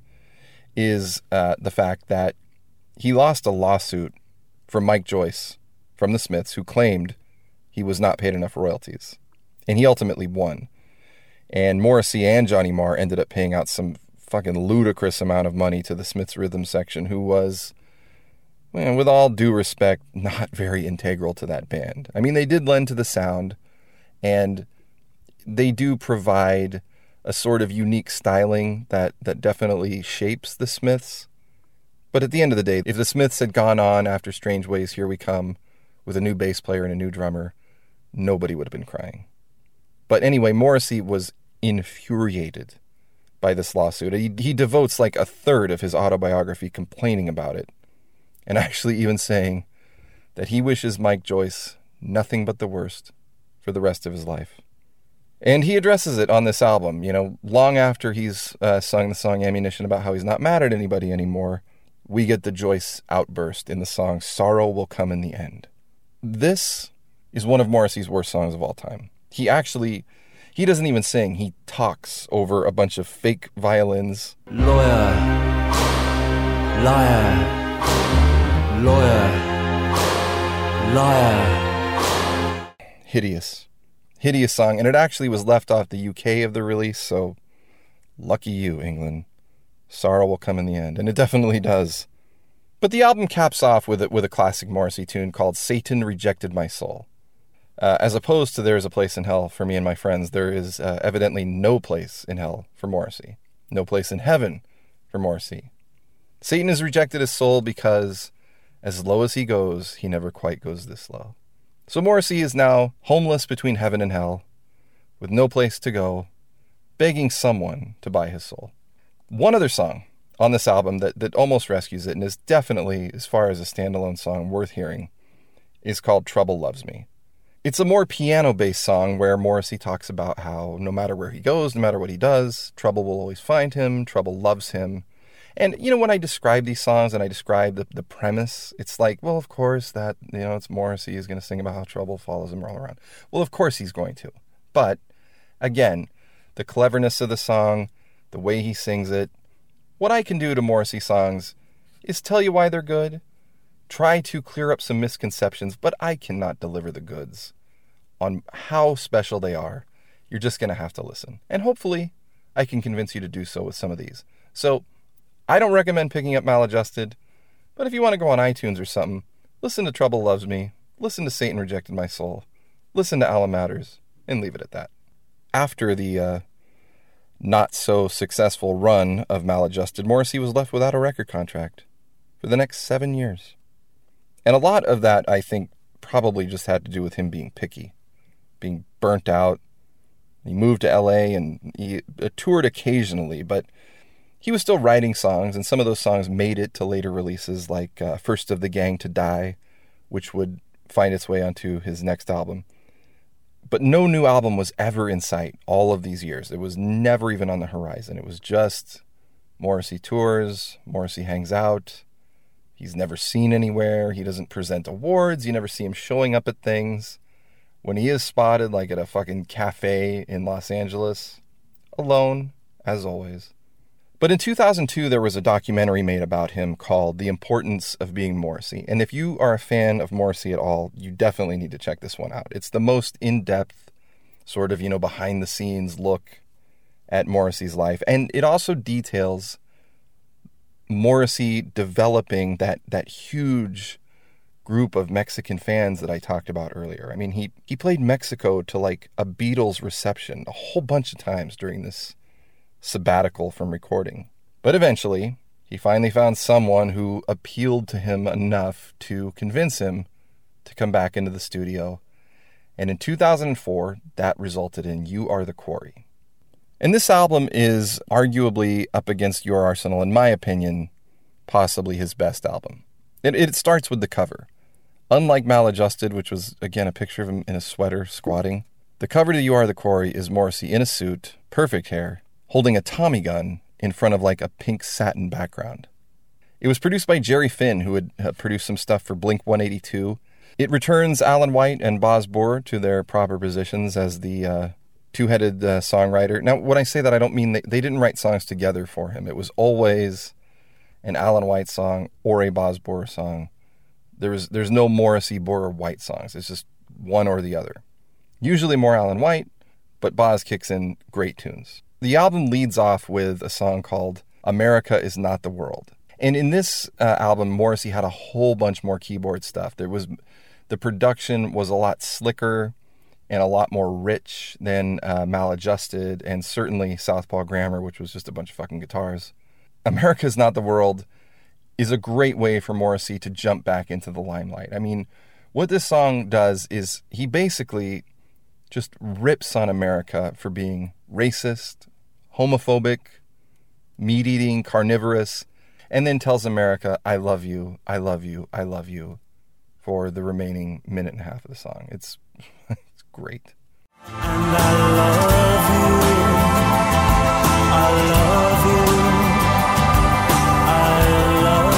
is uh, the fact that he lost a lawsuit from Mike Joyce from the Smiths, who claimed he was not paid enough royalties. And he ultimately won. And Morrissey and Johnny Marr ended up paying out some fucking ludicrous amount of money to the Smiths rhythm section, who was, well, with all due respect, not very integral to that band. I mean, they did lend to the sound, and they do provide a sort of unique styling that, that definitely shapes the Smiths. But at the end of the day, if the Smiths had gone on after Strange Ways, Here We Come, with a new bass player and a new drummer, nobody would have been crying. But anyway, Morrissey was infuriated by this lawsuit. He, he devotes like a third of his autobiography complaining about it, and actually even saying that he wishes Mike Joyce nothing but the worst for the rest of his life. And he addresses it on this album, you know, long after he's uh, sung the song Ammunition about how he's not mad at anybody anymore. We get the Joyce outburst in the song Sorrow Will Come in the End. This is one of Morrissey's worst songs of all time. He actually, he doesn't even sing. He talks over a bunch of fake violins. Lawyer, liar, lawyer, liar. Hideous. Hideous song, and it actually was left off the U K of the release, so lucky you, England. Sorrow will come in the end, and it definitely does. But the album caps off with it with a classic Morrissey tune called Satan Rejected My Soul. Uh, as opposed to There Is a Place in Hell for Me and My Friends, there is uh, evidently no place in hell for Morrissey. No place in heaven for Morrissey. Satan has rejected his soul because as low as he goes, he never quite goes this low. So Morrissey is now homeless between heaven and hell, with no place to go, begging someone to buy his soul. One other song on this album that, that almost rescues it, and is definitely, as far as a standalone song, worth hearing, is called Trouble Loves Me. It's a more piano-based song where Morrissey talks about how no matter where he goes, no matter what he does, trouble will always find him, trouble loves him. And, you know, when I describe these songs and I describe the, the premise, it's like, well, of course that, you know, it's Morrissey is going to sing about how trouble follows him all around. Well, of course he's going to. But, again, the cleverness of the song, the way he sings it, what I can do to Morrissey songs is tell you why they're good, try to clear up some misconceptions, but I cannot deliver the goods on how special they are. You're just going to have to listen. And hopefully I can convince you to do so with some of these. So I don't recommend picking up Maladjusted, but if you want to go on iTunes or something, listen to Trouble Loves Me, listen to Satan Rejected My Soul, listen to Allah Matters, and leave it at that. After the uh, not-so-successful run of Maladjusted, Morrissey was left without a record contract for the next seven years. And a lot of that, I think, probably just had to do with him being picky, being burnt out. He moved to L A and he toured occasionally, but he was still writing songs, and some of those songs made it to later releases, like uh, First of the Gang to Die, which would find its way onto his next album. But no new album was ever in sight all of these years. It was never even on the horizon. It was just Morrissey tours, Morrissey hangs out. He's never seen anywhere. He doesn't present awards. You never see him showing up at things. When he is spotted, like at a fucking cafe in Los Angeles, alone, as always. But in two thousand two, there was a documentary made about him called The Importance of Being Morrissey. And if you are a fan of Morrissey at all, you definitely need to check this one out. It's the most in-depth, sort of, you know, behind-the-scenes look at Morrissey's life. And it also details Morrissey developing that that huge group of Mexican fans that I talked about earlier. I mean, he, he played Mexico to like a Beatles reception a whole bunch of times during this sabbatical from recording. But eventually, he finally found someone who appealed to him enough to convince him to come back into the studio. And in two thousand four, that resulted in You Are the Quarry. And this album is arguably up against Your Arsenal, in my opinion, possibly his best album. It, it starts with the cover. Unlike Maladjusted, which was, again, a picture of him in a sweater squatting, the cover to You Are the Quarry is Morrissey in a suit, perfect hair, holding a Tommy gun in front of like a pink satin background. It was produced by Jerry Finn, who had uh, produced some stuff for Blink one eighty-two. It returns Alan White and Boz Bohr to their proper positions as the uh, two-headed uh, songwriter. Now, when I say that, I don't mean they, they didn't write songs together for him. It was always an Alan White song or a Boz Bohr song. There's there's no Morrissey, Bohr, or White songs. It's just one or the other. Usually more Alan White, but Boz kicks in great tunes. The album leads off with a song called America Is Not the World. And in this uh, album, Morrissey had a whole bunch more keyboard stuff. There was the production was a lot slicker and a lot more rich than uh, Maladjusted, and certainly Southpaw Grammar, which was just a bunch of fucking guitars. America Is Not the World is a great way for Morrissey to jump back into the limelight. I mean, what this song does is he basically just rips on America for being racist, homophobic, meat-eating, carnivorous, and then tells America, I love you, I love you, I love you, for the remaining minute and a half of the song. It's, it's great. And I love you, I love you, I love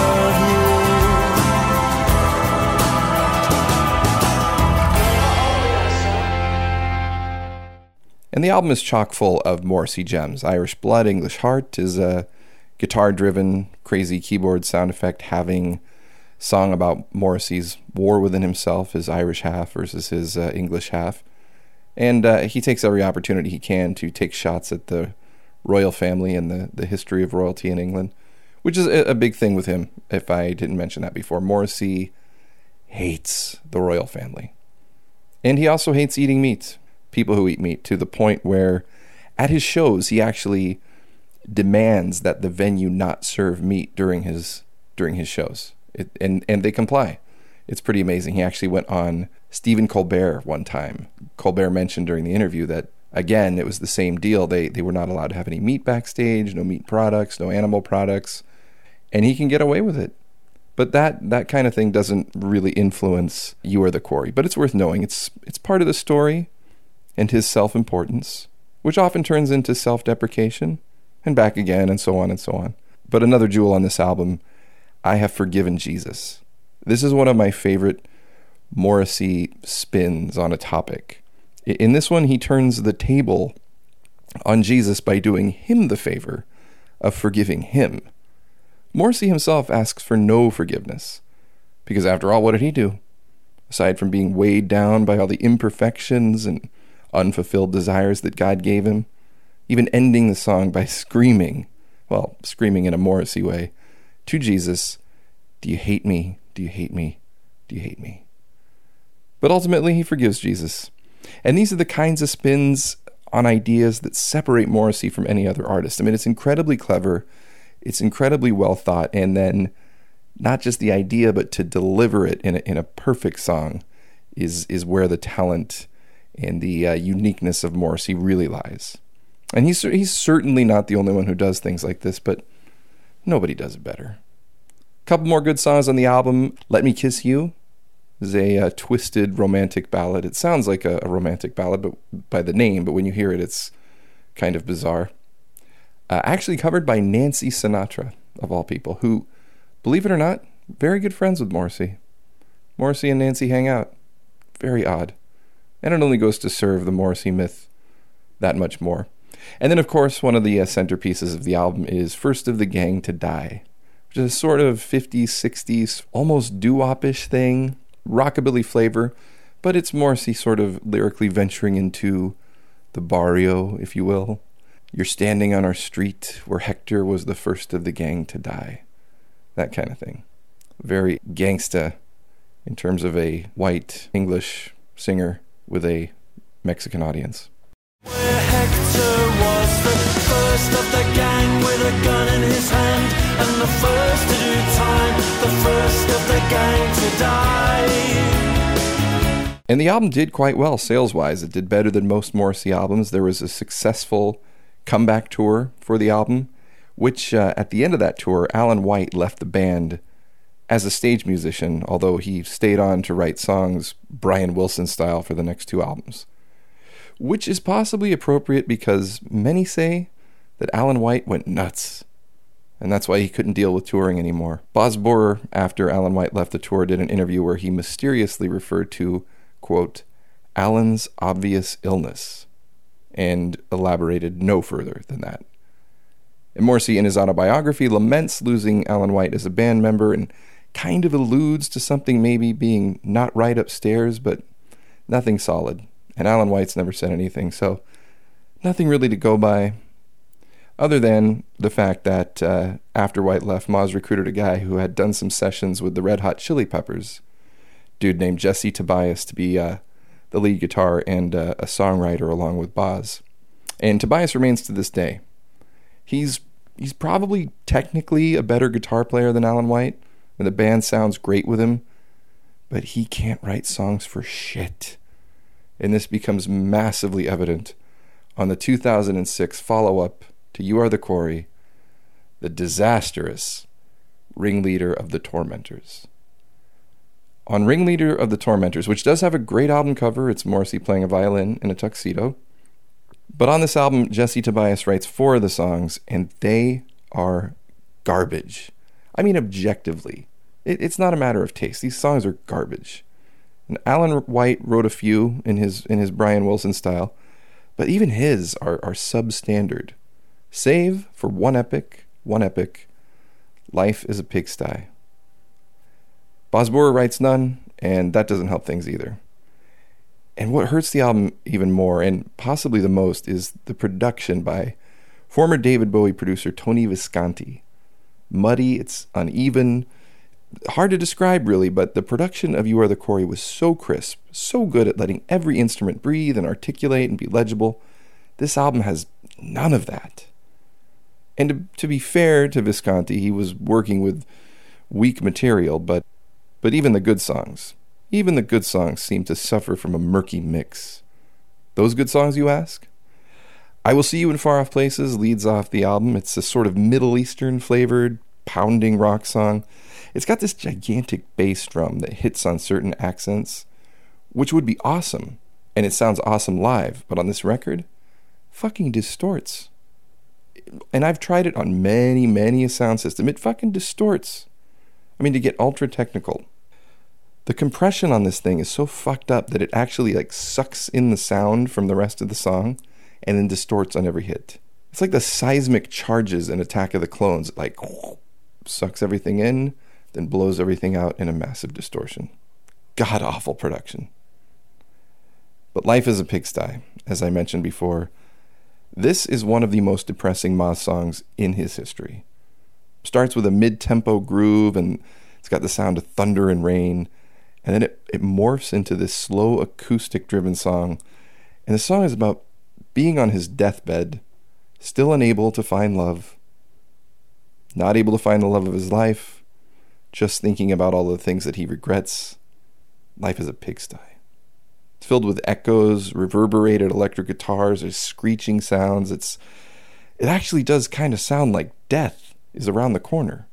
you. And the album is chock full of Morrissey gems. Irish Blood, English Heart is a guitar-driven, crazy keyboard sound effect having song about Morrissey's war within himself, his Irish half versus his uh, English half. And uh, he takes every opportunity he can to take shots at the royal family and the, the history of royalty in England, which is a, a big thing with him, if I didn't mention that before. Morrissey hates the royal family. And he also hates eating meat, people who eat meat, to the point where at his shows he actually demands that the venue not serve meat during his during his shows. It, and, and they comply. It's pretty amazing. He actually went on Stephen Colbert one time. Colbert mentioned during the interview that, again, it was the same deal. They they were not allowed to have any meat backstage, no meat products, no animal products, and he can get away with it. But that that kind of thing doesn't really influence You Are the Quarry. But it's worth knowing. It's it's part of the story and his self-importance, which often turns into self-deprecation and back again and so on and so on. But another jewel on this album, I Have Forgiven Jesus. This is one of my favorite Morrissey spins on a topic. In this one, he turns the table on Jesus by doing him the favor of forgiving him. Morrissey himself asks for no forgiveness, because after all, what did he do? Aside from being weighed down by all the imperfections and unfulfilled desires that God gave him, even ending the song by screaming, well, screaming in a Morrissey way, to Jesus, "Do you hate me? Do you hate me? Do you hate me?" But ultimately, he forgives Jesus. And these are the kinds of spins on ideas that separate Morrissey from any other artist. I mean, it's incredibly clever, it's incredibly well thought, and then not just the idea, but to deliver it in a, in a perfect song is is where the talent and the uh, uniqueness of Morrissey really lies. And he's he's certainly not the only one who does things like this, but nobody does it better. A couple more good songs on the album. Let Me Kiss You is a uh, twisted romantic ballad. It sounds like a, a romantic ballad but by the name, but when you hear it, it's kind of bizarre. Uh, actually covered by Nancy Sinatra, of all people, who, believe it or not, very good friends with Morrissey. Morrissey and Nancy hang out. Very odd. And it only goes to serve the Morrissey myth that much more. And then, of course, one of the uh, centerpieces of the album is First of the Gang to Die, which is a sort of fifties, sixties, almost doo-wop-ish thing, rockabilly flavor, but it's Morrissey sort of lyrically venturing into the barrio, if you will. You're standing on our street where Hector was the first of the gang to die. That kind of thing. Very gangsta in terms of a white English singer with a Mexican audience. Where Hector was the first of the gang with a gun in his hand, and the first to do time, the first of the gang to die. And the album did quite well sales-wise. It did better than most Morrissey albums. There was a successful comeback tour for the album, which uh, at the end of that tour, Alan White left the band as a stage musician, although he stayed on to write songs Brian Wilson style for the next two albums. Which is possibly appropriate because many say that Alan White went nuts, and that's why he couldn't deal with touring anymore. Boz Boorer, after Alan White left the tour, did an interview where he mysteriously referred to, quote, Alan's obvious illness, and elaborated no further than that. And Morrissey, in his autobiography, laments losing Alan White as a band member and kind of alludes to something maybe being not right upstairs, but nothing solid. And Alan White's never said anything, so nothing really to go by, other than the fact that uh, after White left, Moz recruited a guy who had done some sessions with the Red Hot Chili Peppers, dude named Jesse Tobias, to be uh, the lead guitar and uh, a songwriter along with Boz. And Tobias remains to this day. He's he's probably technically a better guitar player than Alan White, and the band sounds great with him, but he can't write songs for shit. And this becomes massively evident on the two thousand six follow-up to You Are the Quarry, the disastrous Ringleader of the Tormentors. On Ringleader of the Tormentors, which does have a great album cover, it's Morrissey playing a violin in a tuxedo. But on this album, Jesse Tobias writes four of the songs, and they are garbage. I mean, objectively. It, it's not a matter of taste. These songs are garbage. And Alan White wrote a few in his in his Brian Wilson style, but even his are, are substandard. Save for one epic, one epic, Life is a Pigsty. Boz Boorer writes none, and that doesn't help things either. And what hurts the album even more, and possibly the most, is the production by former David Bowie producer Tony Visconti. Muddy, it's uneven, hard to describe really, but the production of You Are the Quarry was so crisp, so good at letting every instrument breathe and articulate and be legible. This album has none of that. And to, to be fair to Visconti, he was working with weak material, but but even the good songs, even the good songs seem to suffer from a murky mix. Those good songs, you ask? I Will See You in Far Off Places leads off the album. It's a sort of Middle Eastern flavored, pounding rock song. It's got this gigantic bass drum that hits on certain accents, which would be awesome, and it sounds awesome live, but on this record, fucking distorts. And I've tried it on many, many a sound system. It fucking distorts. I mean, to get ultra technical. The compression on this thing is so fucked up that it actually like sucks in the sound from the rest of the song and then distorts on every hit. It's like the seismic charges in Attack of the Clones. It like sucks everything in, then blows everything out in a massive distortion. God-awful production. But Life is a Pigsty, as I mentioned before. This is one of the most depressing Moz songs in his history. Starts with a mid-tempo groove, and it's got the sound of thunder and rain. And then it, it morphs into this slow acoustic-driven song. And the song is about being on his deathbed, still unable to find love, not able to find the love of his life, just thinking about all the things that he regrets. Life is a pigsty. It's filled with echoes, reverberated electric guitars, there's screeching sounds. It's It actually does kind of sound like death is around the corner.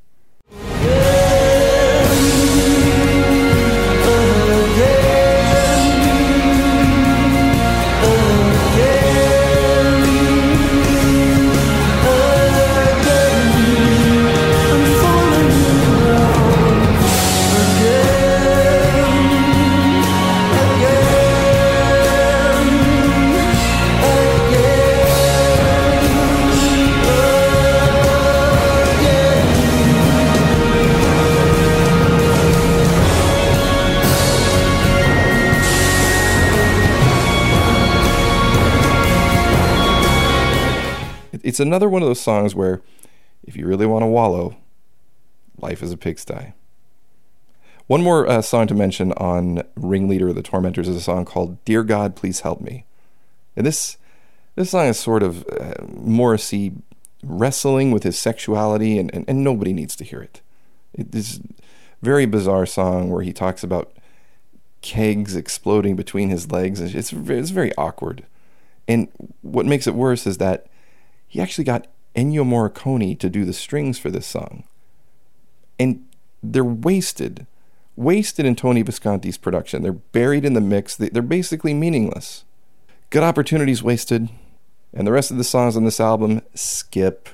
It's another one of those songs where, if you really want to wallow, Life is a Pigsty. One more uh, song to mention on Ringleader of the Tormentors is a song called Dear God, Please Help Me. And this this song is sort of uh, Morrissey wrestling with his sexuality, and, and, and nobody needs to hear it. It's a very bizarre song where he talks about kegs exploding between his legs. It's, it's very awkward. And what makes it worse is that he actually got Ennio Morricone to do the strings for this song. And they're wasted. Wasted in Tony Visconti's production. They're buried in the mix. They're basically meaningless. Good opportunities wasted. And the rest of the songs on this album, skip.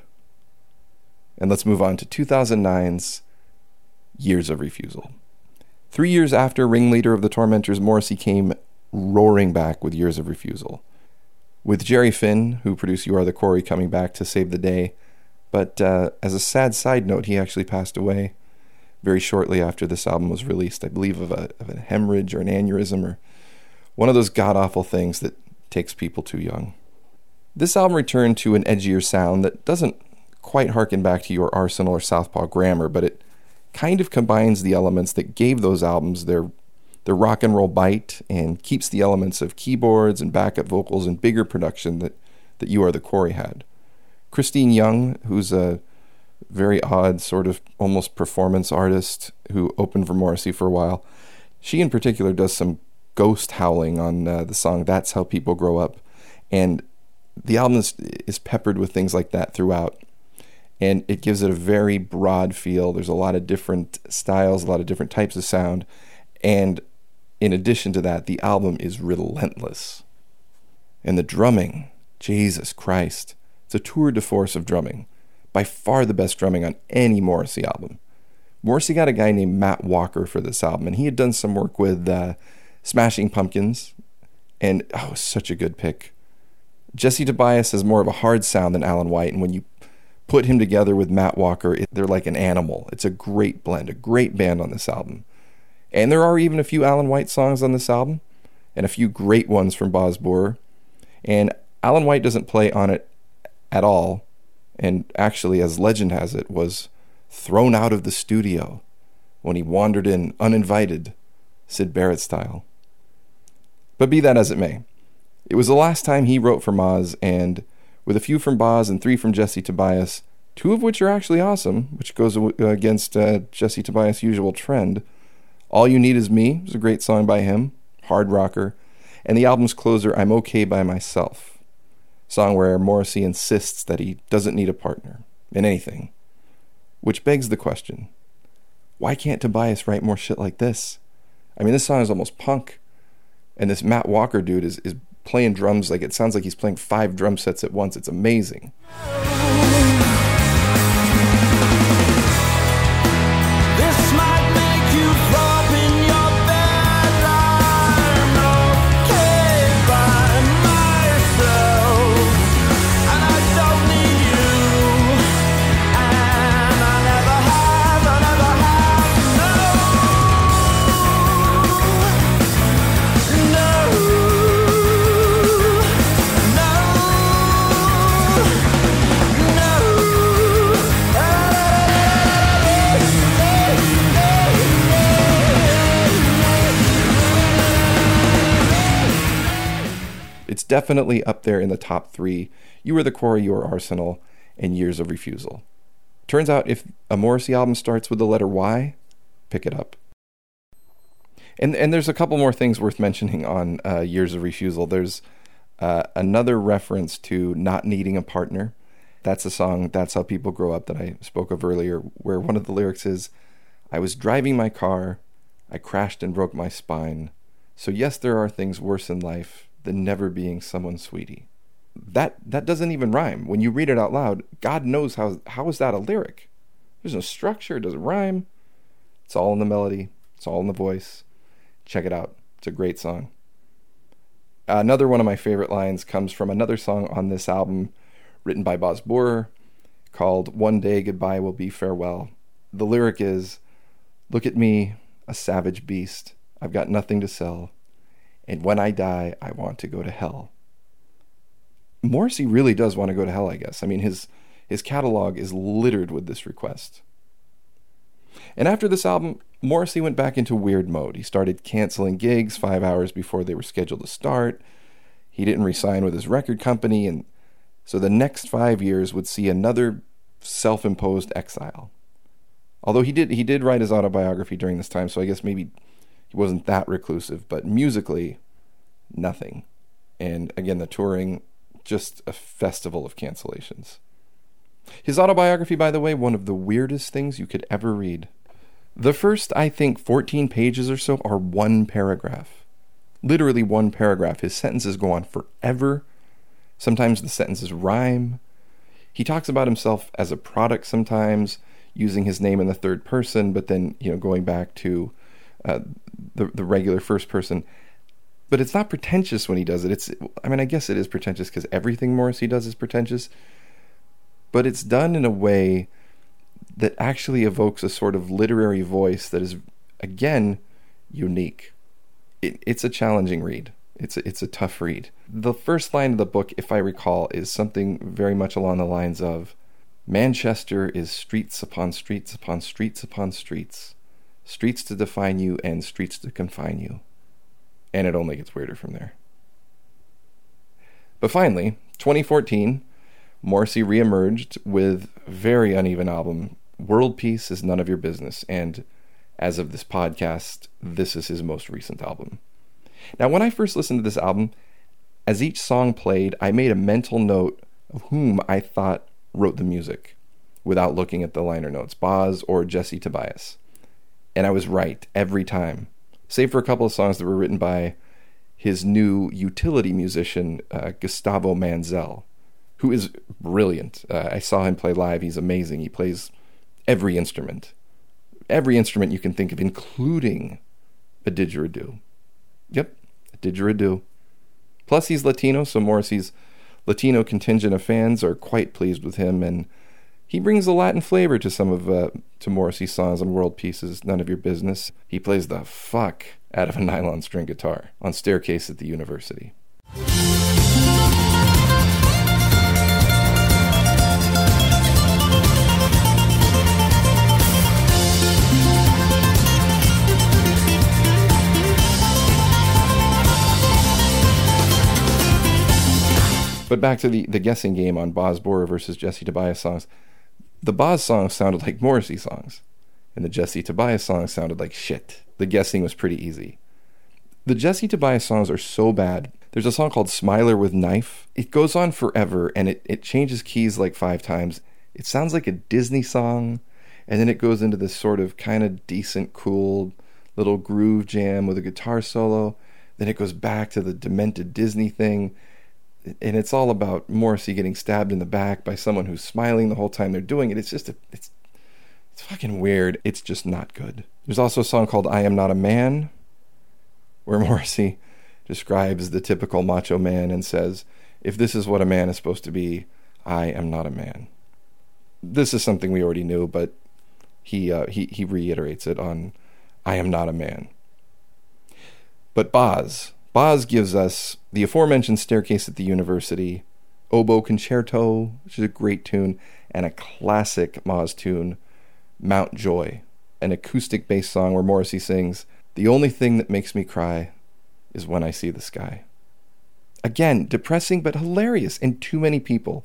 And let's move on to two thousand nine's Years of Refusal. Three years after Ringleader of the Tormentors, Morrissey came roaring back with Years of Refusal, with Jerry Finn, who produced You Are the Quarry, coming back to save the day. But uh, as a sad side note, he actually passed away very shortly after this album was released. I believe of a, of a hemorrhage or an aneurysm, or one of those god-awful things that takes people too young. This album returned to an edgier sound that doesn't quite harken back to your Arsenal or Southpaw Grammar, but it kind of combines the elements that gave those albums their the rock and roll bite, and keeps the elements of keyboards and backup vocals and bigger production that, that You Are the Quarry had. Christine Young, who's a very odd sort of almost performance artist who opened for Morrissey for a while, she in particular does some ghost howling on uh, the song That's How People Grow Up. And the album is, is peppered with things like that throughout. And it gives it a very broad feel. There's a lot of different styles, a lot of different types of sound. And in addition to that, the album is relentless. And the drumming, Jesus Christ, it's a tour de force of drumming. By far the best drumming on any Morrissey album. Morrissey got a guy named Matt Walker for this album, and he had done some work with uh, Smashing Pumpkins, and oh, such a good pick. Jesse Tobias has more of a hard sound than Alan White, and when you put him together with Matt Walker, it, they're like an animal. It's a great blend, a great band on this album. And there are even a few Alan White songs on this album, and a few great ones from Boz Boorer. And Alan White doesn't play on it at all, and actually, as legend has it, was thrown out of the studio when he wandered in uninvited, Syd Barrett style. But be that as it may, it was the last time he wrote for Moz, and with a few from Boz and three from Jesse Tobias, two of which are actually awesome, which goes against uh, Jesse Tobias' usual trend. All You Need Is Me is a great song by him, hard rocker, and the album's closer, I'm Okay by Myself, song where Morrissey insists that he doesn't need a partner in anything, which begs the question, why can't Tobias write more shit like this? I mean, this song is almost punk, and this Matt Walker dude is, is playing drums like it sounds like he's playing five drum sets at once. It's amazing. definitely up there in the top three. You Are the Core, Your Arsenal, and Years of Refusal. Turns out if a Morrissey album starts with the letter Y, pick it up. And and there's a couple more things worth mentioning on uh, Years of Refusal. There's uh, another reference to not needing a partner. That's a song, That's How People Grow Up, that I spoke of earlier, where one of the lyrics is, I was driving my car, I crashed and broke my spine. So yes, there are things worse in life than never being someone's sweetie. That that doesn't even rhyme. When you read it out loud, God knows how how is that a lyric? There's no structure, it doesn't rhyme. It's all in the melody, it's all in the voice. Check it out. It's a great song. Another one of my favorite lines comes from another song on this album written by Boz Boorer called One Day Goodbye Will Be Farewell. The lyric is, look at me, a savage beast. I've got nothing to sell. And when I die, I want to go to hell. Morrissey really does want to go to hell, I guess. I mean, his his catalog is littered with this request. And after this album, Morrissey went back into weird mode. He started canceling gigs five hours before they were scheduled to start. He didn't re-sign with his record company, and so the next five years would see another self-imposed exile. Although he did he did write his autobiography during this time, so I guess maybe he wasn't that reclusive, but musically, nothing. And again, the touring, just a festival of cancellations. His autobiography, by the way, one of the weirdest things you could ever read. The first, I think, fourteen pages or so are one paragraph. Literally one paragraph. His sentences go on forever. Sometimes the sentences rhyme. He talks about himself as a product sometimes, using his name in the third person, but then, you know, going back to uh, the the regular first person. But it's not pretentious when he does it. It's, I mean, I guess it is pretentious because everything Morrissey does is pretentious. But it's done in a way that actually evokes a sort of literary voice that is, again, unique. It, it's a challenging read. It's a, it's a tough read. The first line of the book, if I recall, is something very much along the lines of, Manchester is streets upon streets upon streets upon streets. Streets to define you and streets to confine you. And it only gets weirder from there. But finally, twenty fourteen, Morrissey reemerged with a very uneven album, World Peace is None of Your Business, and as of this podcast, this is his most recent album. Now, when I first listened to this album, as each song played, I made a mental note of whom I thought wrote the music, without looking at the liner notes, Boz or Jesse Tobias. And I was right every time, save for a couple of songs that were written by his new utility musician, uh, Gustavo Manzel, who is brilliant. Uh, I saw him play live. He's amazing. He plays every instrument. Every instrument you can think of, including a didgeridoo. Yep, a didgeridoo. Plus, he's Latino, so Morrissey's Latino contingent of fans are quite pleased with him, and he brings a Latin flavor to some of uh, to Morrissey's songs on World Peace is None of Your Business. He plays the fuck out of a nylon string guitar on Staircase at the University. But back to the, the guessing game on Boz Boorer versus Jesse Tobias songs. The Boz songs sounded like Morrissey songs, and the Jesse Tobias songs sounded like shit. The guessing was pretty easy. The Jesse Tobias songs are so bad. There's a song called Smiler with Knife. It goes on forever, and it, it changes keys like five times. It sounds like a Disney song, and then it goes into this sort of kind of decent, cool little groove jam with a guitar solo. Then it goes back to the demented Disney thing. And it's all about Morrissey getting stabbed in the back by someone who's smiling the whole time they're doing it. It's just, a, it's it's fucking weird. It's just not good. There's also a song called I Am Not a Man, where Morrissey describes the typical macho man and says, if this is what a man is supposed to be, I am not a man. This is something we already knew, but he uh, he, he reiterates it on I Am Not a Man. But Boz... Boz gives us the aforementioned Staircase at the University, Oboe Concerto, which is a great tune, and a classic Moz tune, Mount Joy, an acoustic bass song where Morrissey sings, the only thing that makes me cry is when I see the sky. Again, depressing but hilarious, and too many people,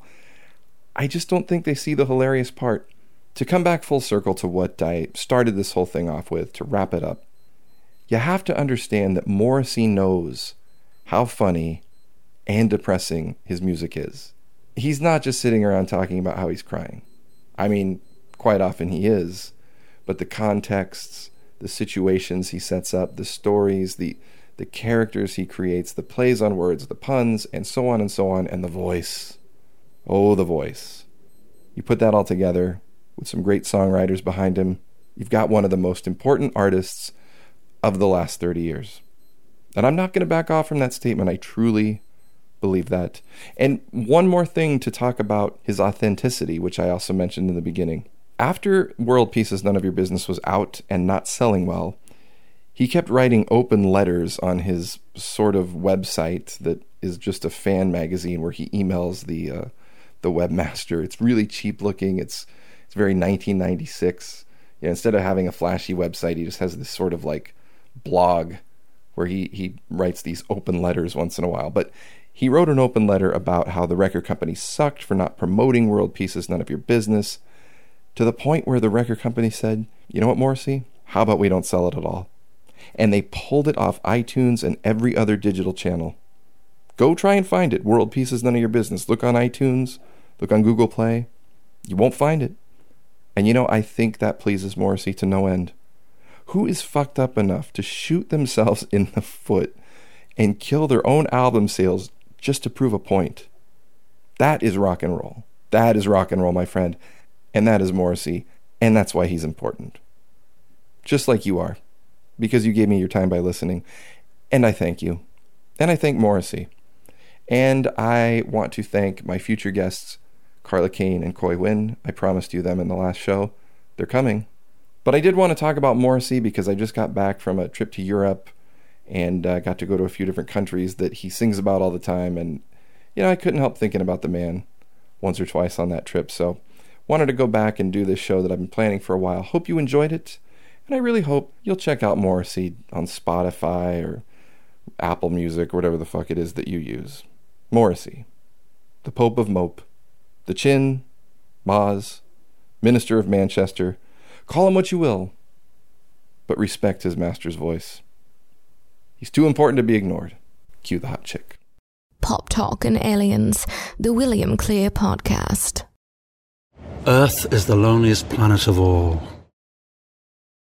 I just don't think they see the hilarious part. To come back full circle to what I started this whole thing off with, to wrap it up, you have to understand that Morrissey knows how funny and depressing his music is. He's not just sitting around talking about how he's crying. I mean, quite often he is, but the contexts, the situations he sets up, the stories, the the characters he creates, the plays on words, the puns, and so on and so on, and the voice. Oh, the voice. You put that all together with some great songwriters behind him, you've got one of the most important artists of the last thirty years. And I'm not going to back off from that statement. I truly believe that. And one more thing to talk about his authenticity, which I also mentioned in the beginning. After World Peace Is None of Your Business was out and not selling well, he kept writing open letters on his sort of website that is just a fan magazine where he emails the uh, the webmaster. It's really cheap looking. It's it's very nineteen ninety-six. Yeah, instead of having a flashy website, he just has this sort of like blog where he, he writes these open letters once in a while. But he wrote an open letter about how the record company sucked for not promoting World Peace Is None of Your Business, to the point where the record company said, you know what, Morrissey? How about we don't sell it at all? And they pulled it off iTunes and every other digital channel. Go try and find it. World Peace Is None of Your Business. Look on iTunes. Look on Google Play. You won't find it. And you know, I think that pleases Morrissey to no end. Who is fucked up enough to shoot themselves in the foot and kill their own album sales just to prove a point? That is rock and roll. That is rock and roll, my friend. And that is Morrissey. And that's why he's important. Just like you are. Because you gave me your time by listening. And I thank you. And I thank Morrissey. And I want to thank my future guests, Carla Kane and Coy Wynn. I promised you them in the last show. They're coming. But I did want to talk about Morrissey because I just got back from a trip to Europe and uh, got to go to a few different countries that he sings about all the time. And, you know, I couldn't help thinking about the man once or twice on that trip. So wanted to go back and do this show that I've been planning for a while. Hope you enjoyed it. And I really hope you'll check out Morrissey on Spotify or Apple Music or whatever the fuck it is that you use. Morrissey, the Pope of Mope, the Chin, Moz, Minister of Manchester. Call him what you will, but respect his master's voice. He's too important to be ignored. Cue the hot chick. Pop Talk and Aliens, the William Clear Podcast. Earth is the loneliest planet of all.